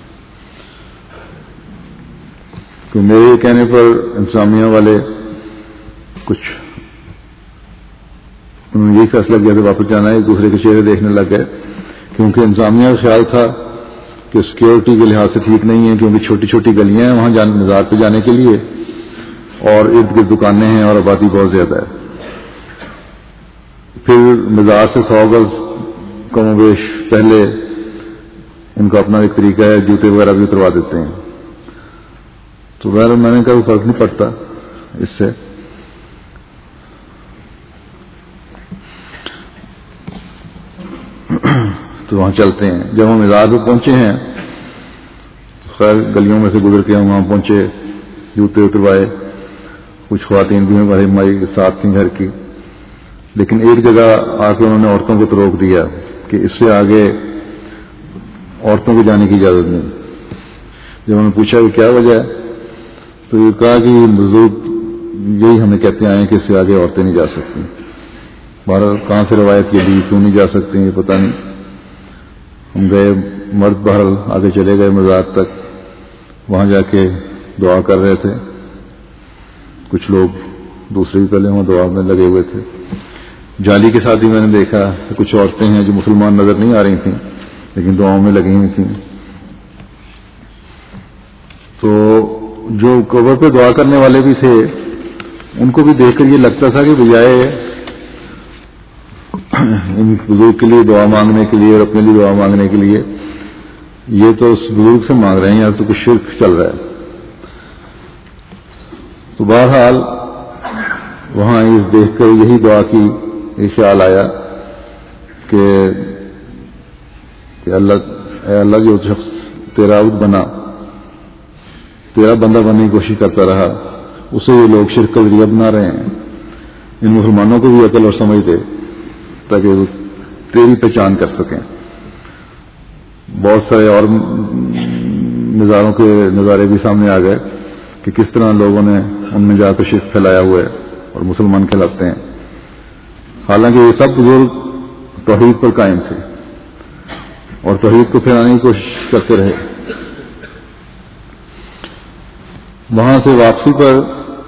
تو میرے کہنے پر انتظامیہ والے کچھ انہوں نے یہی فیصلہ کیا کہ واپس جانا ہے, ایک دوسرے کے چہرے دیکھنے لگ گئے کیونکہ انتظامیہ کا خیال تھا کہ سیکیورٹی کے لحاظ سے ٹھیک نہیں ہے کیونکہ چھوٹی چھوٹی گلیاں ہیں وہاں جانے مزار پہ جانے کے لیے اور ارد گرد دکانیں ہیں اور آبادی بہت زیادہ ہے. پھر مزار سے سو گز کم و بیش پہلے ان کا اپنا ایک طریقہ ہے, جوتے وغیرہ بھی اتروا دیتے ہیں. تو بہر میں نے کہا کوئی فرق نہیں پڑتا اس سے. تو وہاں چلتے ہیں. جب ہم مزار پہ پہنچے ہیں خیر گلیوں میں سے گزر کے ہم وہاں پہنچے, جوتے اتروائے. کچھ خواتین بھی ہماری ہماری ساتھ تھیں گھر کی, لیکن ایک جگہ آ کے انہوں نے عورتوں کو تو روک دیا کہ اس سے آگے عورتوں کو جانے کی اجازت نہیں. جب انہوں نے پوچھا کہ کیا وجہ ہے تو یہ کہا کہ بزرگ یہی ہمیں کہتے آئے ہیں کہ اس سے آگے عورتیں نہیں جا سکتی. بہرحال کہاں سے روایت کی دی, کیوں نہیں جا سکتی یہ پتہ نہیں. ہم گئے, مرد بہرحال آگے چلے گئے مزار تک. وہاں جا کے دعا کر رہے تھے. کچھ لوگ دوسرے بھی پہلے وہاں دعا میں لگے ہوئے تھے. جالی کے ساتھ ہی میں نے دیکھا کہ کچھ عورتیں ہیں جو مسلمان نظر نہیں آ رہی تھیں لیکن دعاؤں میں لگی ہوئی تھیں. تو جو قبر پہ دعا کرنے والے بھی تھے ان کو بھی دیکھ کر یہ لگتا تھا کہ بجائے ان بزرگ کے لیے دعا مانگنے کے لیے اور اپنے لیے دعا مانگنے کے لیے یہ تو اس بزرگ سے مانگ رہے ہیں یا تو کچھ شرک چل رہا ہے. تو بہرحال وہاں اس دیکھ کر یہی دعا کی یہ خیال آیا کہ کہ اللہ اے اللہ جو شخص تیرا عبد بنا, تیرا بندہ بننے کی کوشش کرتا رہا, اسے یہ لوگ شرک کا ذریعہ بنا رہے ہیں. ان مسلمانوں کو بھی عقل اور سمجھ دے تاکہ وہ تیری پہچان کر سکیں. بہت سارے اور نظاروں کے نظارے بھی سامنے آ گئے کہ کس طرح لوگوں نے ان میں جا کر شرک پھیلایا ہوا ہے اور مسلمان کہلاتے ہیں. حالانکہ یہ سب بزرگ توحید پر قائم تھے اور توحید کو پھیلانے کی کوشش کرتے رہے. وہاں سے واپسی پر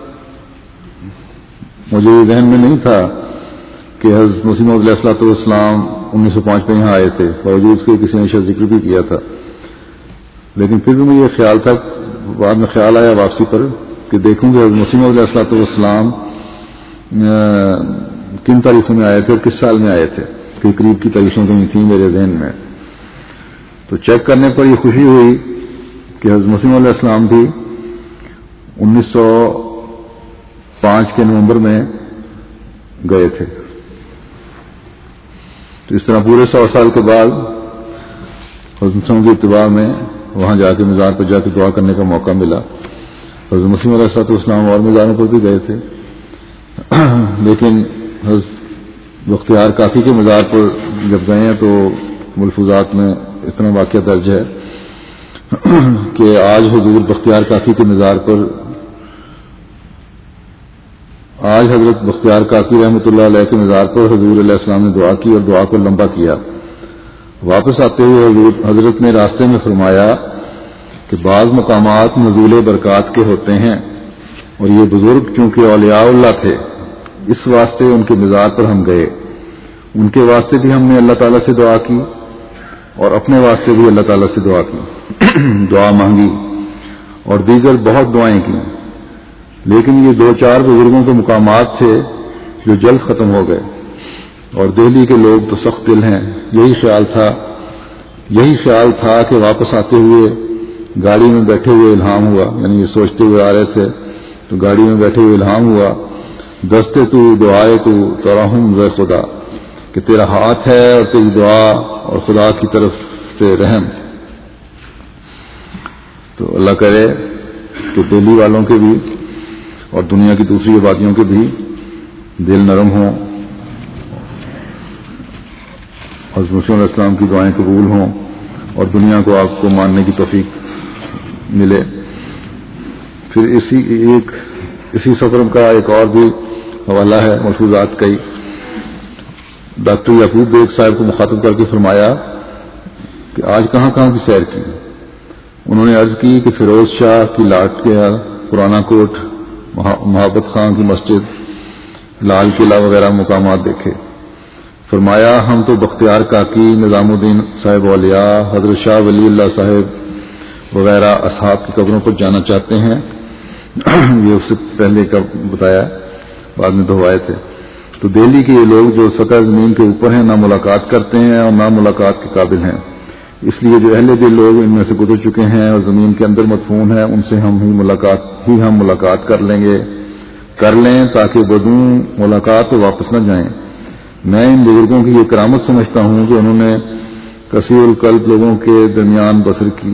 مجھے یہ ذہن میں نہیں تھا کہ حضرت مسیح موعود علیہ الصلوۃ والسلام انیس سو پانچ میں یہاں آئے تھے, باوجود کے کسی نے شاید ذکر بھی کیا تھا. لیکن پھر بھی مجھے یہ خیال تھا, بعد میں خیال آیا واپسی پر کہ دیکھوں گے حضرت مسیح موعود علیہ الصلوۃ والسلام کن تاریخوں میں آئے تھے اور کس سال میں آئے تھے، کہ قریب کی تاریخیں کہیں تھیں میرے ذہن میں. تو چیک کرنے پر یہ خوشی ہوئی کہ حضرت مسیح علیہ السلام بھی انیس سو پانچ کے نومبر میں گئے تھے. تو اس طرح پورے سو سال کے بعد حضرت مسیح کی اتباع میں وہاں جا کے مزار پر جا کے دعا کرنے کا موقع ملا. حضرت مسیح علیہ السلام اور مزاروں پر بھی گئے تھے، لیکن حضرت بختیار کاکی کے مزار پر جب گئے ہیں تو ملفوظات میں اس طرح واقعہ درج ہے کہ آج حضور بختیار کاکی کے مزار پر آج حضرت بختیار کاکی رحمۃ اللہ علیہ کے مزار پر حضور علیہ السلام نے دعا کی اور دعا کو لمبا کیا. واپس آتے ہوئے حضور حضرت نے راستے میں فرمایا کہ بعض مقامات نزول برکات کے ہوتے ہیں اور یہ بزرگ چونکہ اولیاء اللہ تھے اس واسطے ان کے مزار پر ہم گئے. ان کے واسطے بھی ہم نے اللہ تعالیٰ سے دعا کی اور اپنے واسطے بھی اللہ تعالیٰ سے دعا کی، دعا مانگی اور دیگر بہت دعائیں کی. لیکن یہ دو چار بزرگوں کے مقامات تھے جو جلد ختم ہو گئے اور دہلی کے لوگ تو سخت دل ہیں. یہی خیال تھا یہی خیال تھا کہ واپس آتے ہوئے گاڑی میں بیٹھے ہوئے الہام ہوا، یعنی یہ سوچتے ہوئے آ رہے تھے تو گاڑی میں بیٹھے ہوئے الہام ہوا، دستے تو دعائے تو ترحم ز خدا، کہ تیرا ہاتھ ہے اور تیری دعا اور خدا کی طرف سے رحم. تو اللہ کرے کہ دہلی والوں کے بھی اور دنیا کی دوسری آبادیوں کے بھی دل نرم ہوں، حضرت مسیح علیہ السلام کی دعائیں قبول ہوں اور دنیا کو آپ کو ماننے کی توفیق ملے. پھر اسی ایک اسی سفر کا ایک اور بھی حوالہ ہے ملفوظات کا ہی. ڈاکٹر یعقوب بیگ صاحب کو مخاطب کر کے فرمایا کہ آج کہاں کہاں کی سیر کی. انہوں نے عرض کی کہ فیروز شاہ کی لاٹ گیا، پرانا کوٹ، محبت خان کی مسجد، لال قلعہ وغیرہ مقامات دیکھے. فرمایا ہم تو بختیار کاکی، نظام الدین صاحب اولیاء، حضرت شاہ ولی اللہ صاحب وغیرہ اصحاب کی قبروں پر جانا چاہتے ہیں. یہ اس سے پہلے کا بتایا، بعد میں دہرائے تھے. تو دہلی کے یہ لوگ جو سطح زمین کے اوپر ہیں نہ ملاقات کرتے ہیں اور نہ ملاقات کے قابل ہیں. اس لیے جو اہل دل لوگ ان میں سے گزر چکے ہیں اور زمین کے اندر مدفون ہیں ان سے ہم ہی ملاقات ہی ہم ملاقات کر لیں گے کر لیں تاکہ بدوں ملاقات تو واپس نہ جائیں. میں ان بزرگوں کی یہ کرامت سمجھتا ہوں کہ انہوں نے کثیر القلب لوگوں کے درمیان بسر کی.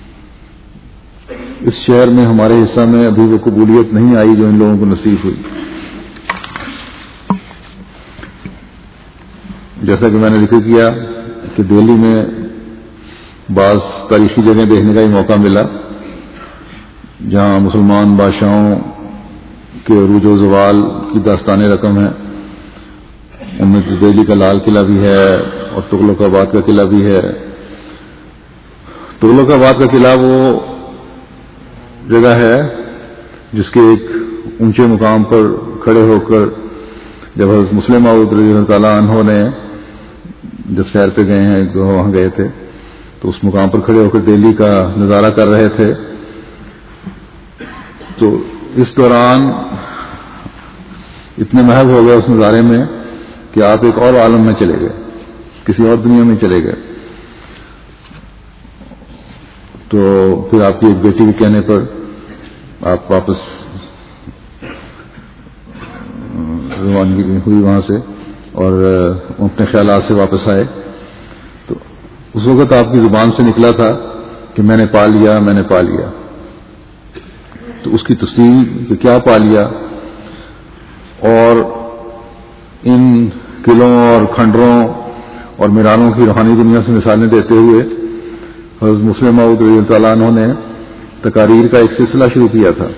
اس شہر میں ہمارے حصہ میں ابھی وہ قبولیت نہیں آئی جو ان لوگوں کو نصیب ہوئی. جیسا کہ میں نے ذکر کیا کہ دہلی میں بعض تاریخی جگہیں دیکھنے کا ہی موقع ملا جہاں مسلمان بادشاہوں کے عروج و زوال کی داستانیں رقم ہیں. ان میں دہلی کا لال قلعہ بھی ہے اور تغلق آباد کا قلعہ بھی ہے. تغلق آباد کا قلعہ وہ جگہ ہے جس کے ایک اونچے مقام پر کھڑے ہو کر جب حضرت مسلم موعود رضی اللہ تعالیٰ عنہ نے جب سیر پہ گئے ہیں جو وہاں گئے تھے تو اس مقام پر کھڑے ہو کر دہلی کا نظارہ کر رہے تھے. تو اس دوران اتنے محب ہو گئے اس نظارے میں کہ آپ ایک اور عالم میں چلے گئے، کسی اور دنیا میں چلے گئے. تو پھر آپ کی ایک بیٹی کے کہنے پر آپ واپس روانگی ہوئی وہاں سے اور اپنے خیالات سے واپس آئے. تو اس وقت آپ کی زبان سے نکلا تھا کہ میں نے پا لیا میں نے پا لیا. تو اس کی تفصیل کہ کیا پا لیا اور ان قلعوں اور کھنڈروں اور میناروں کی روحانی دنیا سے مثالیں دیتے ہوئے حضرت مسلم موعود رضی اللہ تعالیٰ عنہ نے تقاریر کا ایک سلسلہ شروع کیا تھا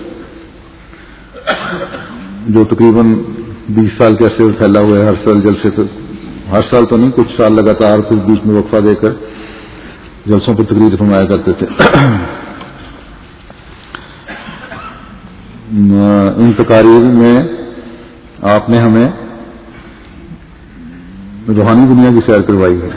جو تقریباً بیس سال کے عرصے سے پھیلا ہوا ہے. ہر سال جلسے تو ہر سال تو نہیں، کچھ سال لگاتار پھر بیچ میں وقفہ دے کر جلسوں پر تقریر فرمایا کرتے تھے. ان تقاریر میں آپ نے ہمیں روحانی دنیا کی سیر کروائی ہے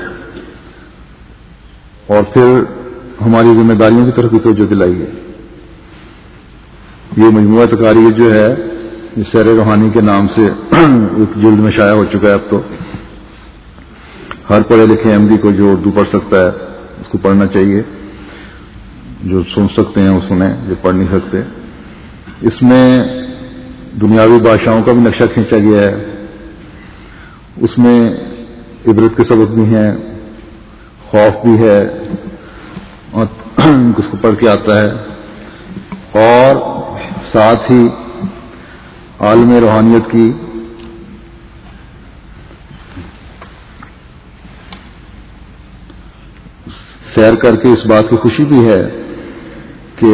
اور پھر ہماری ذمہ داریوں کی طرف بھی توجہ دلائی ہے. یہ مجموعہ تقاریر جو ہے سیر روحانی کے نام سے ایک جلد میں شائع ہو چکا ہے. اب تو ہر پڑھے لکھے احمدی کو جو اردو پڑھ سکتا ہے اس کو پڑھنا چاہیے. جو سن سکتے ہیں وہ سنیں، جو پڑھ نہیں سکتے. اس میں دنیاوی بادشاہوں کا بھی نقشہ کھینچا گیا ہے. اس میں عبرت کے سبق بھی ہیں، خوف بھی ہے، اور اس کو پڑھ کے آتا ہے. اور ساتھ ہی عالم روحانیت کی سیر کر کے اس بات کی خوشی بھی ہے کہ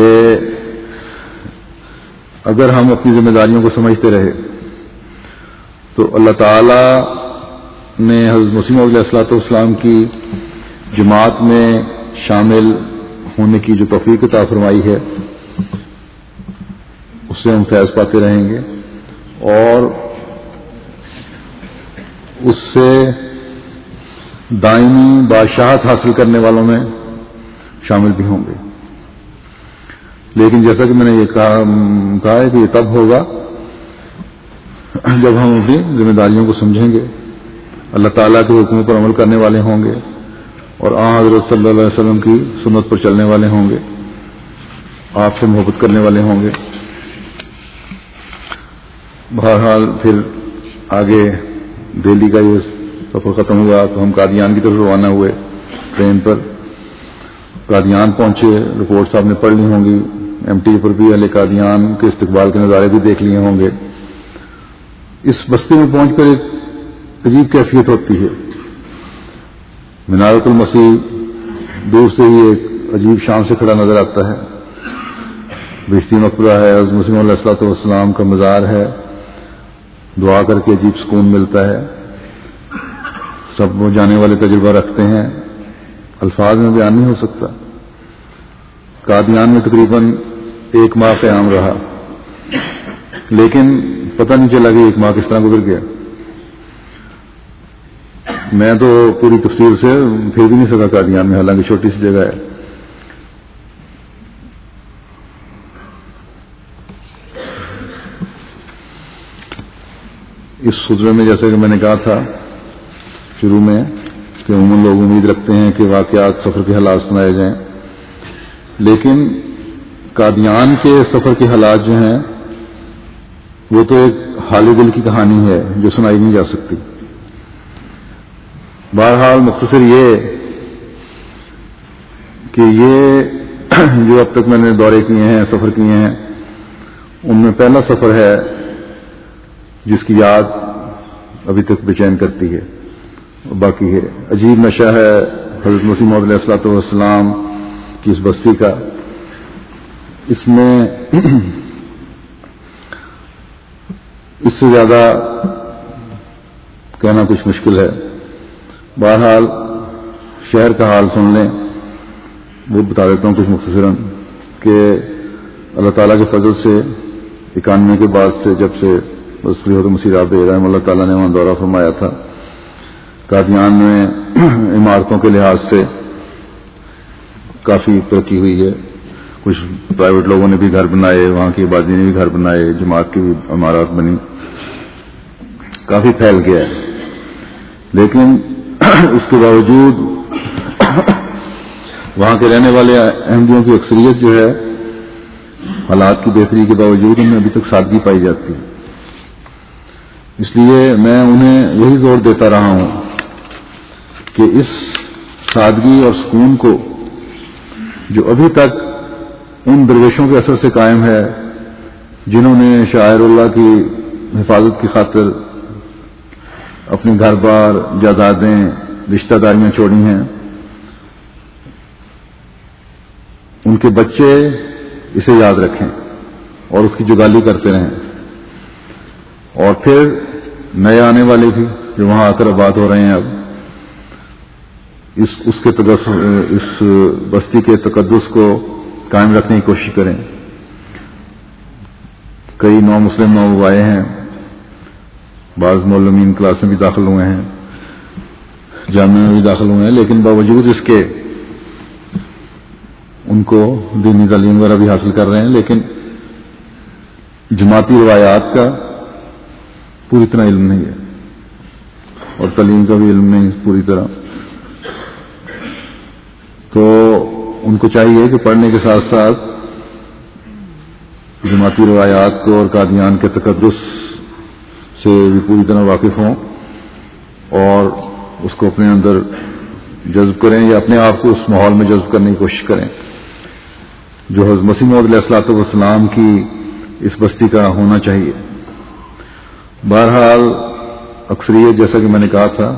اگر ہم اپنی ذمہ داریوں کو سمجھتے رہے تو اللہ تعالی نے حضرت مسیح موعود علیہ الصلوۃ والسلام کی جماعت میں شامل ہونے کی جو توفیق عطا فرمائی ہے اس سے ہم فیض پاتے رہیں گے اور اس سے دائمی بادشاہت حاصل کرنے والوں میں شامل بھی ہوں گے. لیکن جیسا کہ میں نے یہ کہا کہا ہے کہ یہ تب ہوگا جب ہم اپنی ذمہ داریوں کو سمجھیں گے، اللہ تعالیٰ کے حکموں پر عمل کرنے والے ہوں گے اور آن حضرت صلی اللہ علیہ وسلم کی سنت پر چلنے والے ہوں گے، آپ سے محبت کرنے والے ہوں گے. بہرحال پھر آگے دہلی کا یہ سفر ختم ہوا تو ہم قادیان کی طرف روانہ ہوئے ٹرین پر. قادیان پہنچے، رپورٹ صاحب نے پڑھ لی ہوں گی. ایم ٹی پر بھی اہل قادیان کے استقبال کے نظارے بھی دیکھ لیے ہوں گے. اس بستی میں پہنچ کر ایک عجیب کیفیت ہوتی ہے. منارۃ المسیح دور سے ہی ایک عجیب شان سے کھڑا نظر آتا ہے. بہشتی مقبرہ ہے، حضرت مسیح علیہ الصلوۃ والسلام کا مزار ہے. دعا کر کے عجیب سکون ملتا ہے. سب وہ جانے والے تجربہ رکھتے ہیں، الفاظ میں بیان نہیں ہو سکتا. قادیان میں تقریباً ایک ماہ قیام رہا، لیکن پتہ نہیں چلا کہ ایک ماہ کس طرح گزر گیا. میں تو پوری تفصیل سے پھر بھی نہیں سکا قادیان میں، حالانکہ چھوٹی سی جگہ ہے. اس خطبے میں جیسے کہ میں نے کہا تھا شروع میں کہ عموماً لوگ امید رکھتے ہیں کہ واقعات سفر کے حالات سنائے جائیں، لیکن قادیان کے سفر کے حالات جو ہیں وہ تو ایک حال دل کی کہانی ہے جو سنائی نہیں جا سکتی. بہرحال مختصر یہ کہ یہ جو اب تک میں نے دورے کیے ہیں، سفر کیے ہیں، ان میں پہلا سفر ہے جس کی یاد ابھی تک بے چین کرتی ہے. باقی ہے عجیب نشہ ہے حضرت مسیح موعود علیہ الصلوۃ والسلام کی اس بستی کا. اس میں اس سے زیادہ کہنا کچھ مشکل ہے. بہرحال شہر کا حال سن لیں، وہ بتا دیتا ہوں کچھ مختصراً کہ اللہ تعالیٰ کے فضل سے اکانوے کے بعد سے جب سے حضرت مسیح رحمہ اللہ تعالیٰ نے وہاں دورہ فرمایا تھا، قادیان میں عمارتوں کے لحاظ سے کافی ترقی ہوئی ہے. کچھ پرائیویٹ لوگوں نے بھی گھر بنائے، وہاں کی آبادی نے بھی گھر بنائے، جماعت کی بھی عمارات بنی، کافی پھیل گیا ہے. لیکن اس کے باوجود وہاں کے رہنے والے احمدیوں کی اکثریت جو ہے حالات کی بہتری کے باوجود ان میں ابھی تک سادگی پائی جاتی ہے. اس لیے میں انہیں یہی زور دیتا رہا ہوں کہ اس سادگی اور سکون کو جو ابھی تک ان درویشوں کے اثر سے قائم ہے جنہوں نے شاعر اللہ کی حفاظت کی خاطر اپنے گھر بار، جائیدادیں، رشتہ داریاں چھوڑی ہیں، ان کے بچے اسے یاد رکھیں اور اس کی جگالی کرتے رہیں. اور پھر نئے آنے والے بھی جو وہاں آ کر آباد ہو رہے ہیں اب اس اس کے تقدس اس بستی کے تقدس کو قائم رکھنے کی کوشش کریں. کئی نو مسلم نو آئے ہیں، بعض معلمین کلاس میں بھی داخل ہوئے ہیں، جامعہ میں بھی داخل ہوئے ہیں، لیکن باوجود اس کے ان کو دینی تعلیم وغیرہ بھی حاصل کر رہے ہیں. لیکن جماعتی روایات کا پوری طرح علم نہیں ہے، اور تعلیم کا بھی علم نہیں پوری طرح. تو ان کو چاہیے کہ پڑھنے کے ساتھ ساتھ جماعتی روایات کو اور قادیان کے تقدس سے بھی پوری طرح واقف ہوں اور اس کو اپنے اندر جذب کریں یا اپنے آپ کو اس ماحول میں جذب کرنے کی کوشش کریں جو حضرت مسیح موعود علیہ الصلوۃ والسلام کی اس بستی کا ہونا چاہیے. بہرحال اکثریت جیسا کہ میں نے کہا تھا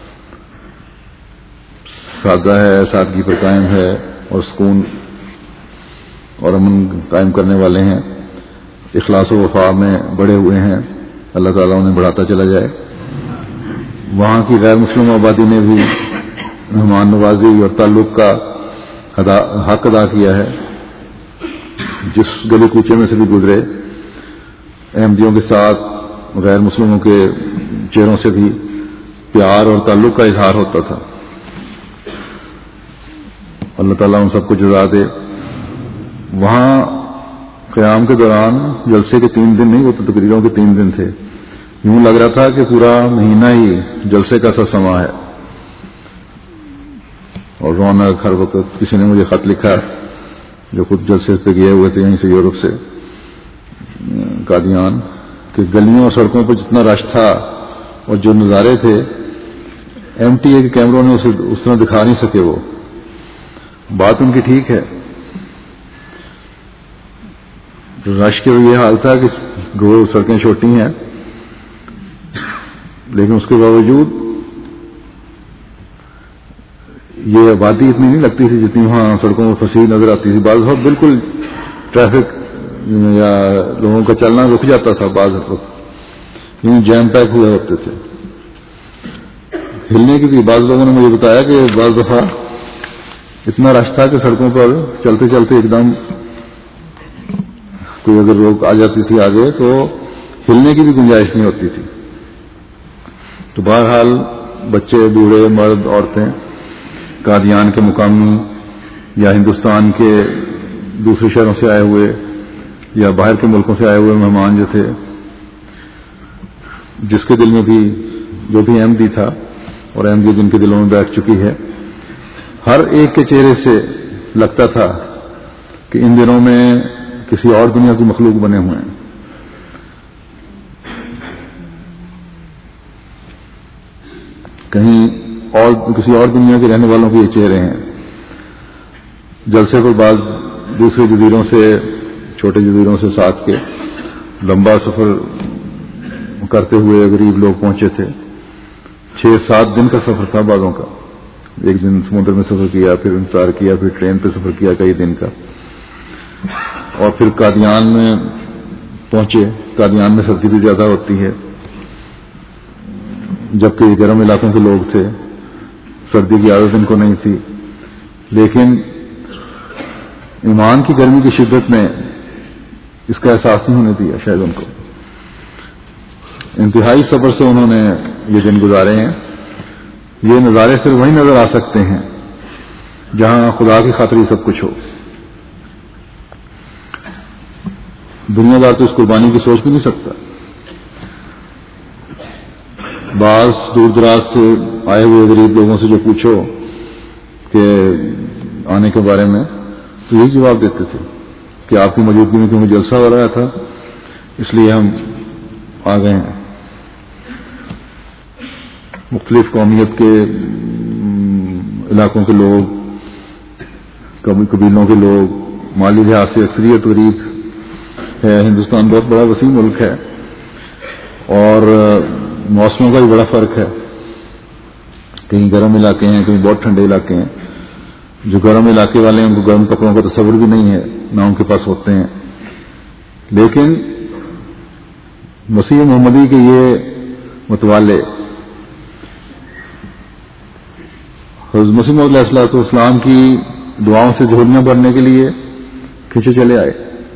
سادہ ہے، سادگی پر قائم ہے اور سکون اور امن قائم کرنے والے ہیں، اخلاص و وفا میں بڑے ہوئے ہیں. اللہ تعالیٰ انہیں بڑھاتا چلا جائے. وہاں کی غیر مسلم آبادی نے بھی مہمان نوازی اور تعلق کا حق ادا کیا ہے. جس گلی کوچے میں سے بھی گزرے احمدیوں کے ساتھ غیر مسلموں کے چہروں سے بھی پیار اور تعلق کا اظہار ہوتا تھا. اللہ تعالیٰ ان سب کو جزا دے. وہاں قیام کے دوران جلسے کے تین دن نہیں، وہ تو تقریروں کے تین دن تھے. یوں لگ رہا تھا کہ پورا مہینہ ہی جلسے کا سا سما ہے اور رونق ہر وقت. کسی نے مجھے خط لکھا جو خود جلسے پہ گئے ہوئے تھے یہیں سے یورپ سے قادیان، کہ گلیوں اور سڑکوں پر جتنا رش تھا اور جو نظارے تھے ایم ٹی اے کے کیمروں نے اسے اس طرح دکھا نہیں سکے. وہ بات ان کی ٹھیک ہے، رش کے یہ حال تھا کہ روڈ سڑکیں چھوٹی ہیں لیکن اس کے باوجود یہ آبادی اتنی نہیں لگتی تھی جتنی وہاں سڑکوں میں پھنسی نظر آتی تھی. بعض وقت بالکل ٹریفک یا لوگوں کا چلنا رک جاتا تھا، بعض وقت یوں جیم پیک ہوئے ہوتے تھے. ہلنے کی بھی بعض لوگوں نے مجھے بتایا کہ بعض دفعہ اتنا رش تھا کہ سڑکوں پر چلتے چلتے ایک دم کوئی اگر لوگ آ جاتی تھی آگے تو ہلنے کی بھی گنجائش نہیں ہوتی تھی. تو بہرحال بچے، بوڑھے، مرد، عورتیں، قادیان کے مقامی یا ہندوستان کے دوسرے شہروں سے آئے ہوئے یا باہر کے ملکوں سے آئے ہوئے مہمان جو تھے، جس کے دل میں بھی جو بھی احمدی تھا اور احمدی جن کے دلوں میں بیٹھ چکی ہے، ہر ایک کے چہرے سے لگتا تھا کہ ان دنوں میں کسی اور دنیا کی مخلوق بنے ہوئے ہیں. کہیں اور کسی اور دنیا کے رہنے والوں کے یہ چہرے ہیں. جلسے پر بعض دوسرے جزیروں سے، چھوٹے جزیروں سے ساتھ کے لمبا سفر کرتے ہوئے غریب لوگ پہنچے تھے. چھ سات دن کا سفر تھا بعضوں کا. ایک دن سمندر میں سفر کیا، پھر انتظار کیا، پھر ٹرین پہ سفر کیا کئی دن کا، اور پھر قادیان میں پہنچے. قادیان میں سردی بھی زیادہ ہوتی ہے جبکہ گرم علاقوں کے لوگ تھے، سردی کی عادت ان کو نہیں تھی. لیکن ایمان کی گرمی کی شدت نے اس کا احساس نہیں ہونے دیا شاید ان کو. انتہائی صبر سے انہوں نے یہ دن گزارے ہیں. یہ نظارے صرف وہیں نظر آ سکتے ہیں جہاں خدا کی خاطر ہی سب کچھ ہو. دنیا دار تو اس قربانی کی سوچ بھی نہیں سکتا. بعض دور دراز سے آئے ہوئے غریب لوگوں سے جو پوچھو کہ آنے کے بارے میں تو یہی جواب دیتے تھے کہ آپ کی موجودگی میں کیونکہ جلسہ ہو رہا تھا اس لیے ہم آ گئے ہیں. مختلف قومیت کے علاقوں کے لوگ، قبیلوں کے لوگ، مالی لحاظ سے اکثریت غریب ہے. ہندوستان بہت بڑا وسیع ملک ہے اور موسموں کا بھی بڑا فرق ہے. کہیں گرم علاقے ہیں، کہیں بہت ٹھنڈے علاقے ہیں. جو گرم علاقے والے ہیں ان کو گرم کپڑوں کا تصور بھی نہیں ہے، نہ ان کے پاس ہوتے ہیں. لیکن مسیح محمدی کے یہ متوالے حضرت مسیح موعود علیہ الصلوۃ والسلام کی دعاؤں سے جھولیاں بھرنے کے لیے کھینچے چلے آئے.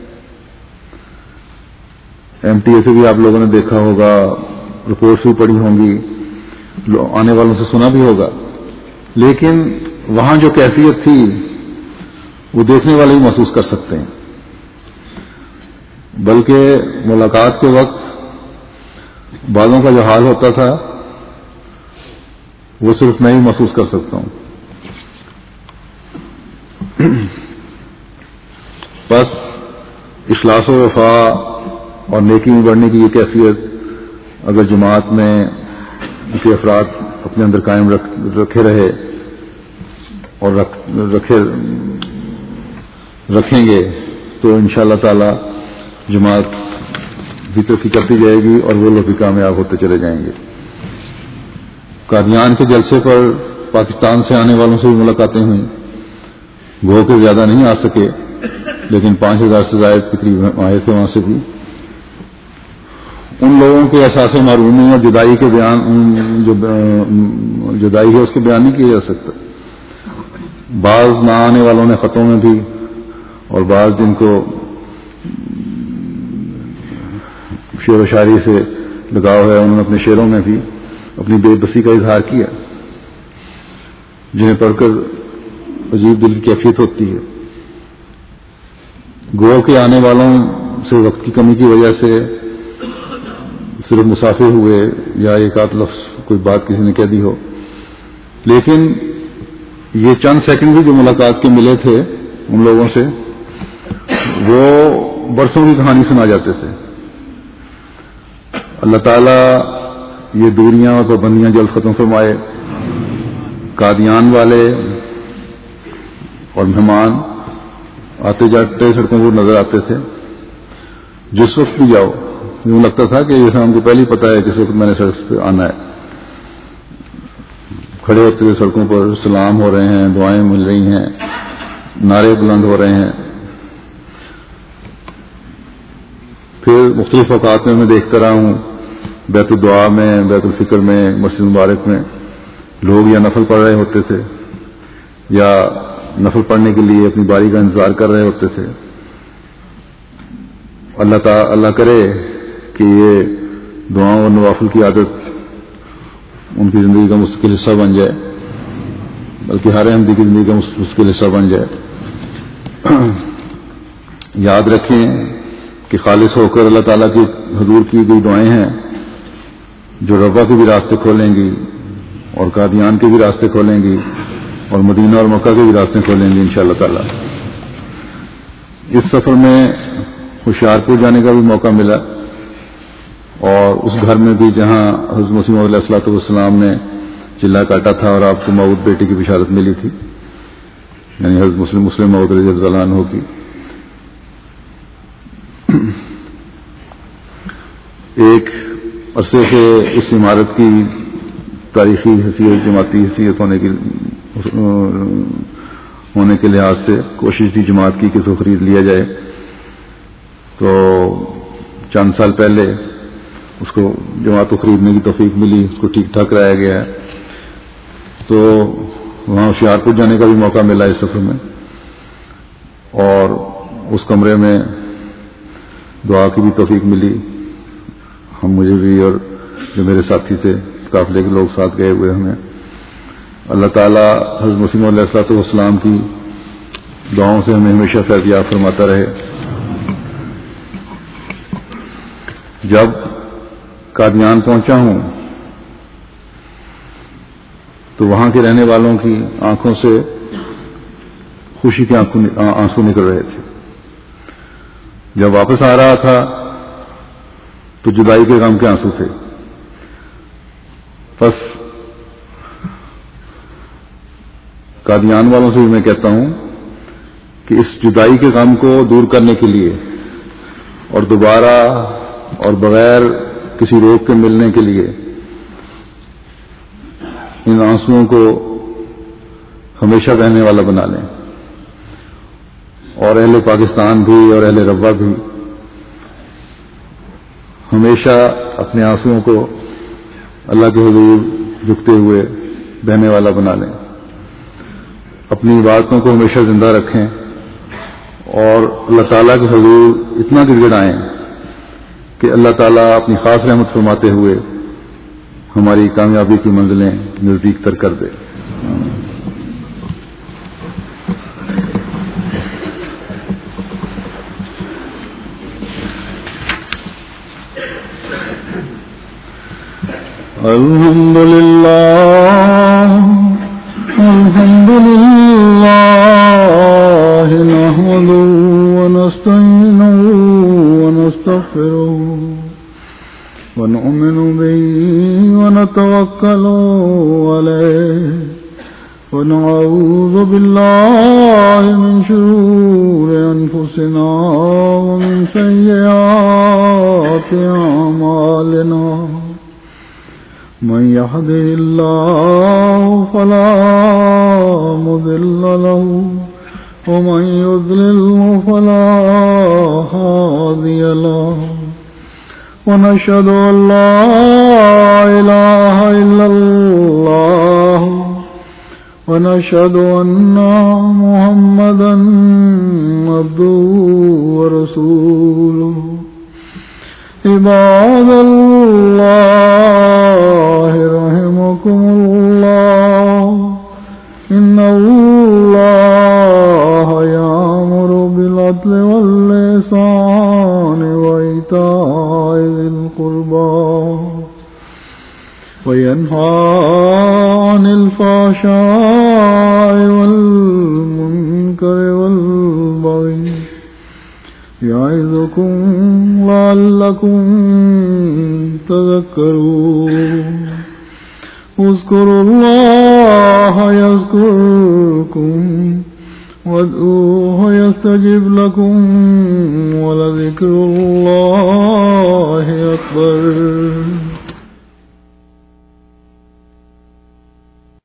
ایم ٹی اے سے بھی آپ لوگوں نے دیکھا ہوگا، رپورٹس بھی پڑھی ہوں گی، آنے والوں سے سنا بھی ہوگا. لیکن وہاں جو کیفیت تھی وہ دیکھنے والے ہی محسوس کر سکتے ہیں. بلکہ ملاقات کے وقت بعضوں کا جو حال ہوتا تھا وہ صرف میں ہی محسوس کر سکتا ہوں. بس اخلاص و وفا اور نیکی میں بڑھنے کی یہ کیفیت اگر جماعت میں کے افراد اپنے اندر قائم رکھ رکھے رہے اور رکھ رکھے رکھیں گے تو انشاءاللہ تعالی جماعت بھی ترقی کرتی جائے گی اور وہ لوگ بھی کامیاب ہوتے چلے جائیں گے. قادیان کے جلسے پر پاکستان سے آنے والوں سے بھی ملاقاتیں ہوئیں. گو کے زیادہ نہیں آ سکے لیکن پانچ ہزار سے زائد کے قریب آئے تھے وہاں سے بھی. ان لوگوں کے احساس معرومی اور جدائی کے بیان جو جدائی ہے اس کے بیان نہیں کیا جا سکتا. بعض نہ آنے والوں نے خطوں میں بھی اور بعض جن کو شعر و شاعری سے لگاؤ ہے انہوں نے اپنے شعروں میں بھی اپنی بے بسی کا اظہار کیا جنہیں پڑھ کر عجیب دل کی کیفیت ہوتی ہے. گو کے آنے والوں سے وقت کی کمی کی وجہ سے صرف مسافر ہوئے یا ایک آدھ لفظ کوئی بات کسی نے کہہ دی ہو، لیکن یہ چند سیکنڈ بھی جو ملاقات کے ملے تھے ان لوگوں سے وہ برسوں کی کہانی سنا جاتے تھے. اللہ تعالیٰ یہ دوریاں اور پابندیاں جلد ختم فرمائے. قادیان والے اور مہمان آتے جاتے سڑکوں پر نظر آتے تھے. جس وقت بھی جاؤ یوں لگتا تھا کہ جیسے ہم کو پہلے ہی پتا ہے کس وقت میں نے سڑک پہ آنا ہے. کھڑے ہوتے ہوئے سڑکوں پر سلام ہو رہے ہیں، دعائیں مل رہی ہیں، نعرے بلند ہو رہے ہیں. پھر مختلف اوقات میں میں دیکھتا رہا ہوں بیت الدعا میں، بیت الفکر میں، مسجد مبارک میں لوگ یا نفل پڑھ رہے ہوتے تھے یا نفل پڑھنے کے لیے اپنی باری کا انتظار کر رہے ہوتے تھے. اللہ تعالی اللہ کرے کہ یہ دعاؤں اور نوافل کی عادت ان کی زندگی کا مستقل حصہ بن جائے، بلکہ ہر احمدی کی زندگی کا مستقل حصہ بن جائے. یاد رکھیں کہ خالص ہو کر اللہ تعالیٰ کی حضور کی گئی دعائیں ہیں جو ربا کے بھی راستے کھولیں گی اور قادیان کے بھی راستے کھولیں گی اور مدینہ اور مکہ کے بھی راستے کھولیں گی انشاءاللہ تعالیٰ. اس سفر میں ہوشیارپور جانے کا بھی موقع ملا اور اس گھر میں بھی جہاں حضرت مسیح علیہ الصلوۃ والسلام نے چلا کاٹا تھا اور آپ کو موعود بیٹی کی بشارت ملی تھی، یعنی حضرت مسلم مسلم موعود رضی اللہ عنہ کی. ایک عرصے سے اس عمارت کی تاریخی حیثیت، جماعتی حیثیت ہونے کی ہونے کے لحاظ سے کوشش تھی جماعت کی کہ اس کو خرید لیا جائے. تو چند سال پہلے اس کو جماعت کو خریدنے کی توفیق ملی، اس کو ٹھیک ٹھاک کرایا گیا ہے. تو وہاں ہوشیارپور جانے کا بھی موقع ملا اس سفر میں اور اس کمرے میں دعا کی بھی توفیق ملی. ہم مجھے بھی اور جو میرے ساتھی تھے قافلے کے لوگ ساتھ گئے ہوئے ہمیں اللہ تعالیٰ حضرت مسیح علیہ الصلوۃ والسلام کی دعاؤں سے ہمیں ہمیشہ فیض یاب فرماتا رہے. جب قادیان پہنچا ہوں تو وہاں کے رہنے والوں کی آنکھوں سے خوشی کے آنسو نکل رہے تھے. جب واپس آ رہا تھا تو جدائی کے غم کے آنسو تھے. بس قادیان والوں سے بھی میں کہتا ہوں کہ اس جدائی کے غم کو دور کرنے کے لیے اور دوبارہ اور بغیر کسی روک کے ملنے کے لیے ان آنسوؤں کو ہمیشہ بہنے والا بنا لیں اور اہل پاکستان بھی اور اہل ربا بھی ہمیشہ اپنے آنسوؤں کو اللہ کے حضور جھکتے ہوئے بہنے والا بنا لیں. اپنی عبادتوں کو ہمیشہ زندہ رکھیں اور اللہ تعالیٰ کے حضور اتنا گر گڑائیں کہ اللہ تعالیٰ اپنی خاص رحمت فرماتے ہوئے ہماری کامیابی کی منزلیں نزدیک تر کر دے. الحمد لله الحمد لله نحمده ونستعينه ونستغفره ونؤمن به ونتوكل عليه ونعوذ بالله من شرور أنفسنا ومن سيئات أعمالنا من يهده الله فلا مضل له ومن يضلل فلا هادي له ونشهد أن لا إله إلا الله ونشهد أن محمدا عبده ورسوله عباد الله رحمكم الله إن الله يأمر بالعدل والإحسان وإيتاء ذي القربى وينهى عن الفحشاء والمنكر والبغي يعظكم لعلكم تذكرون اذكروا الله يذكركم وادعوه يستجب لكم ولذكر الله أكبر.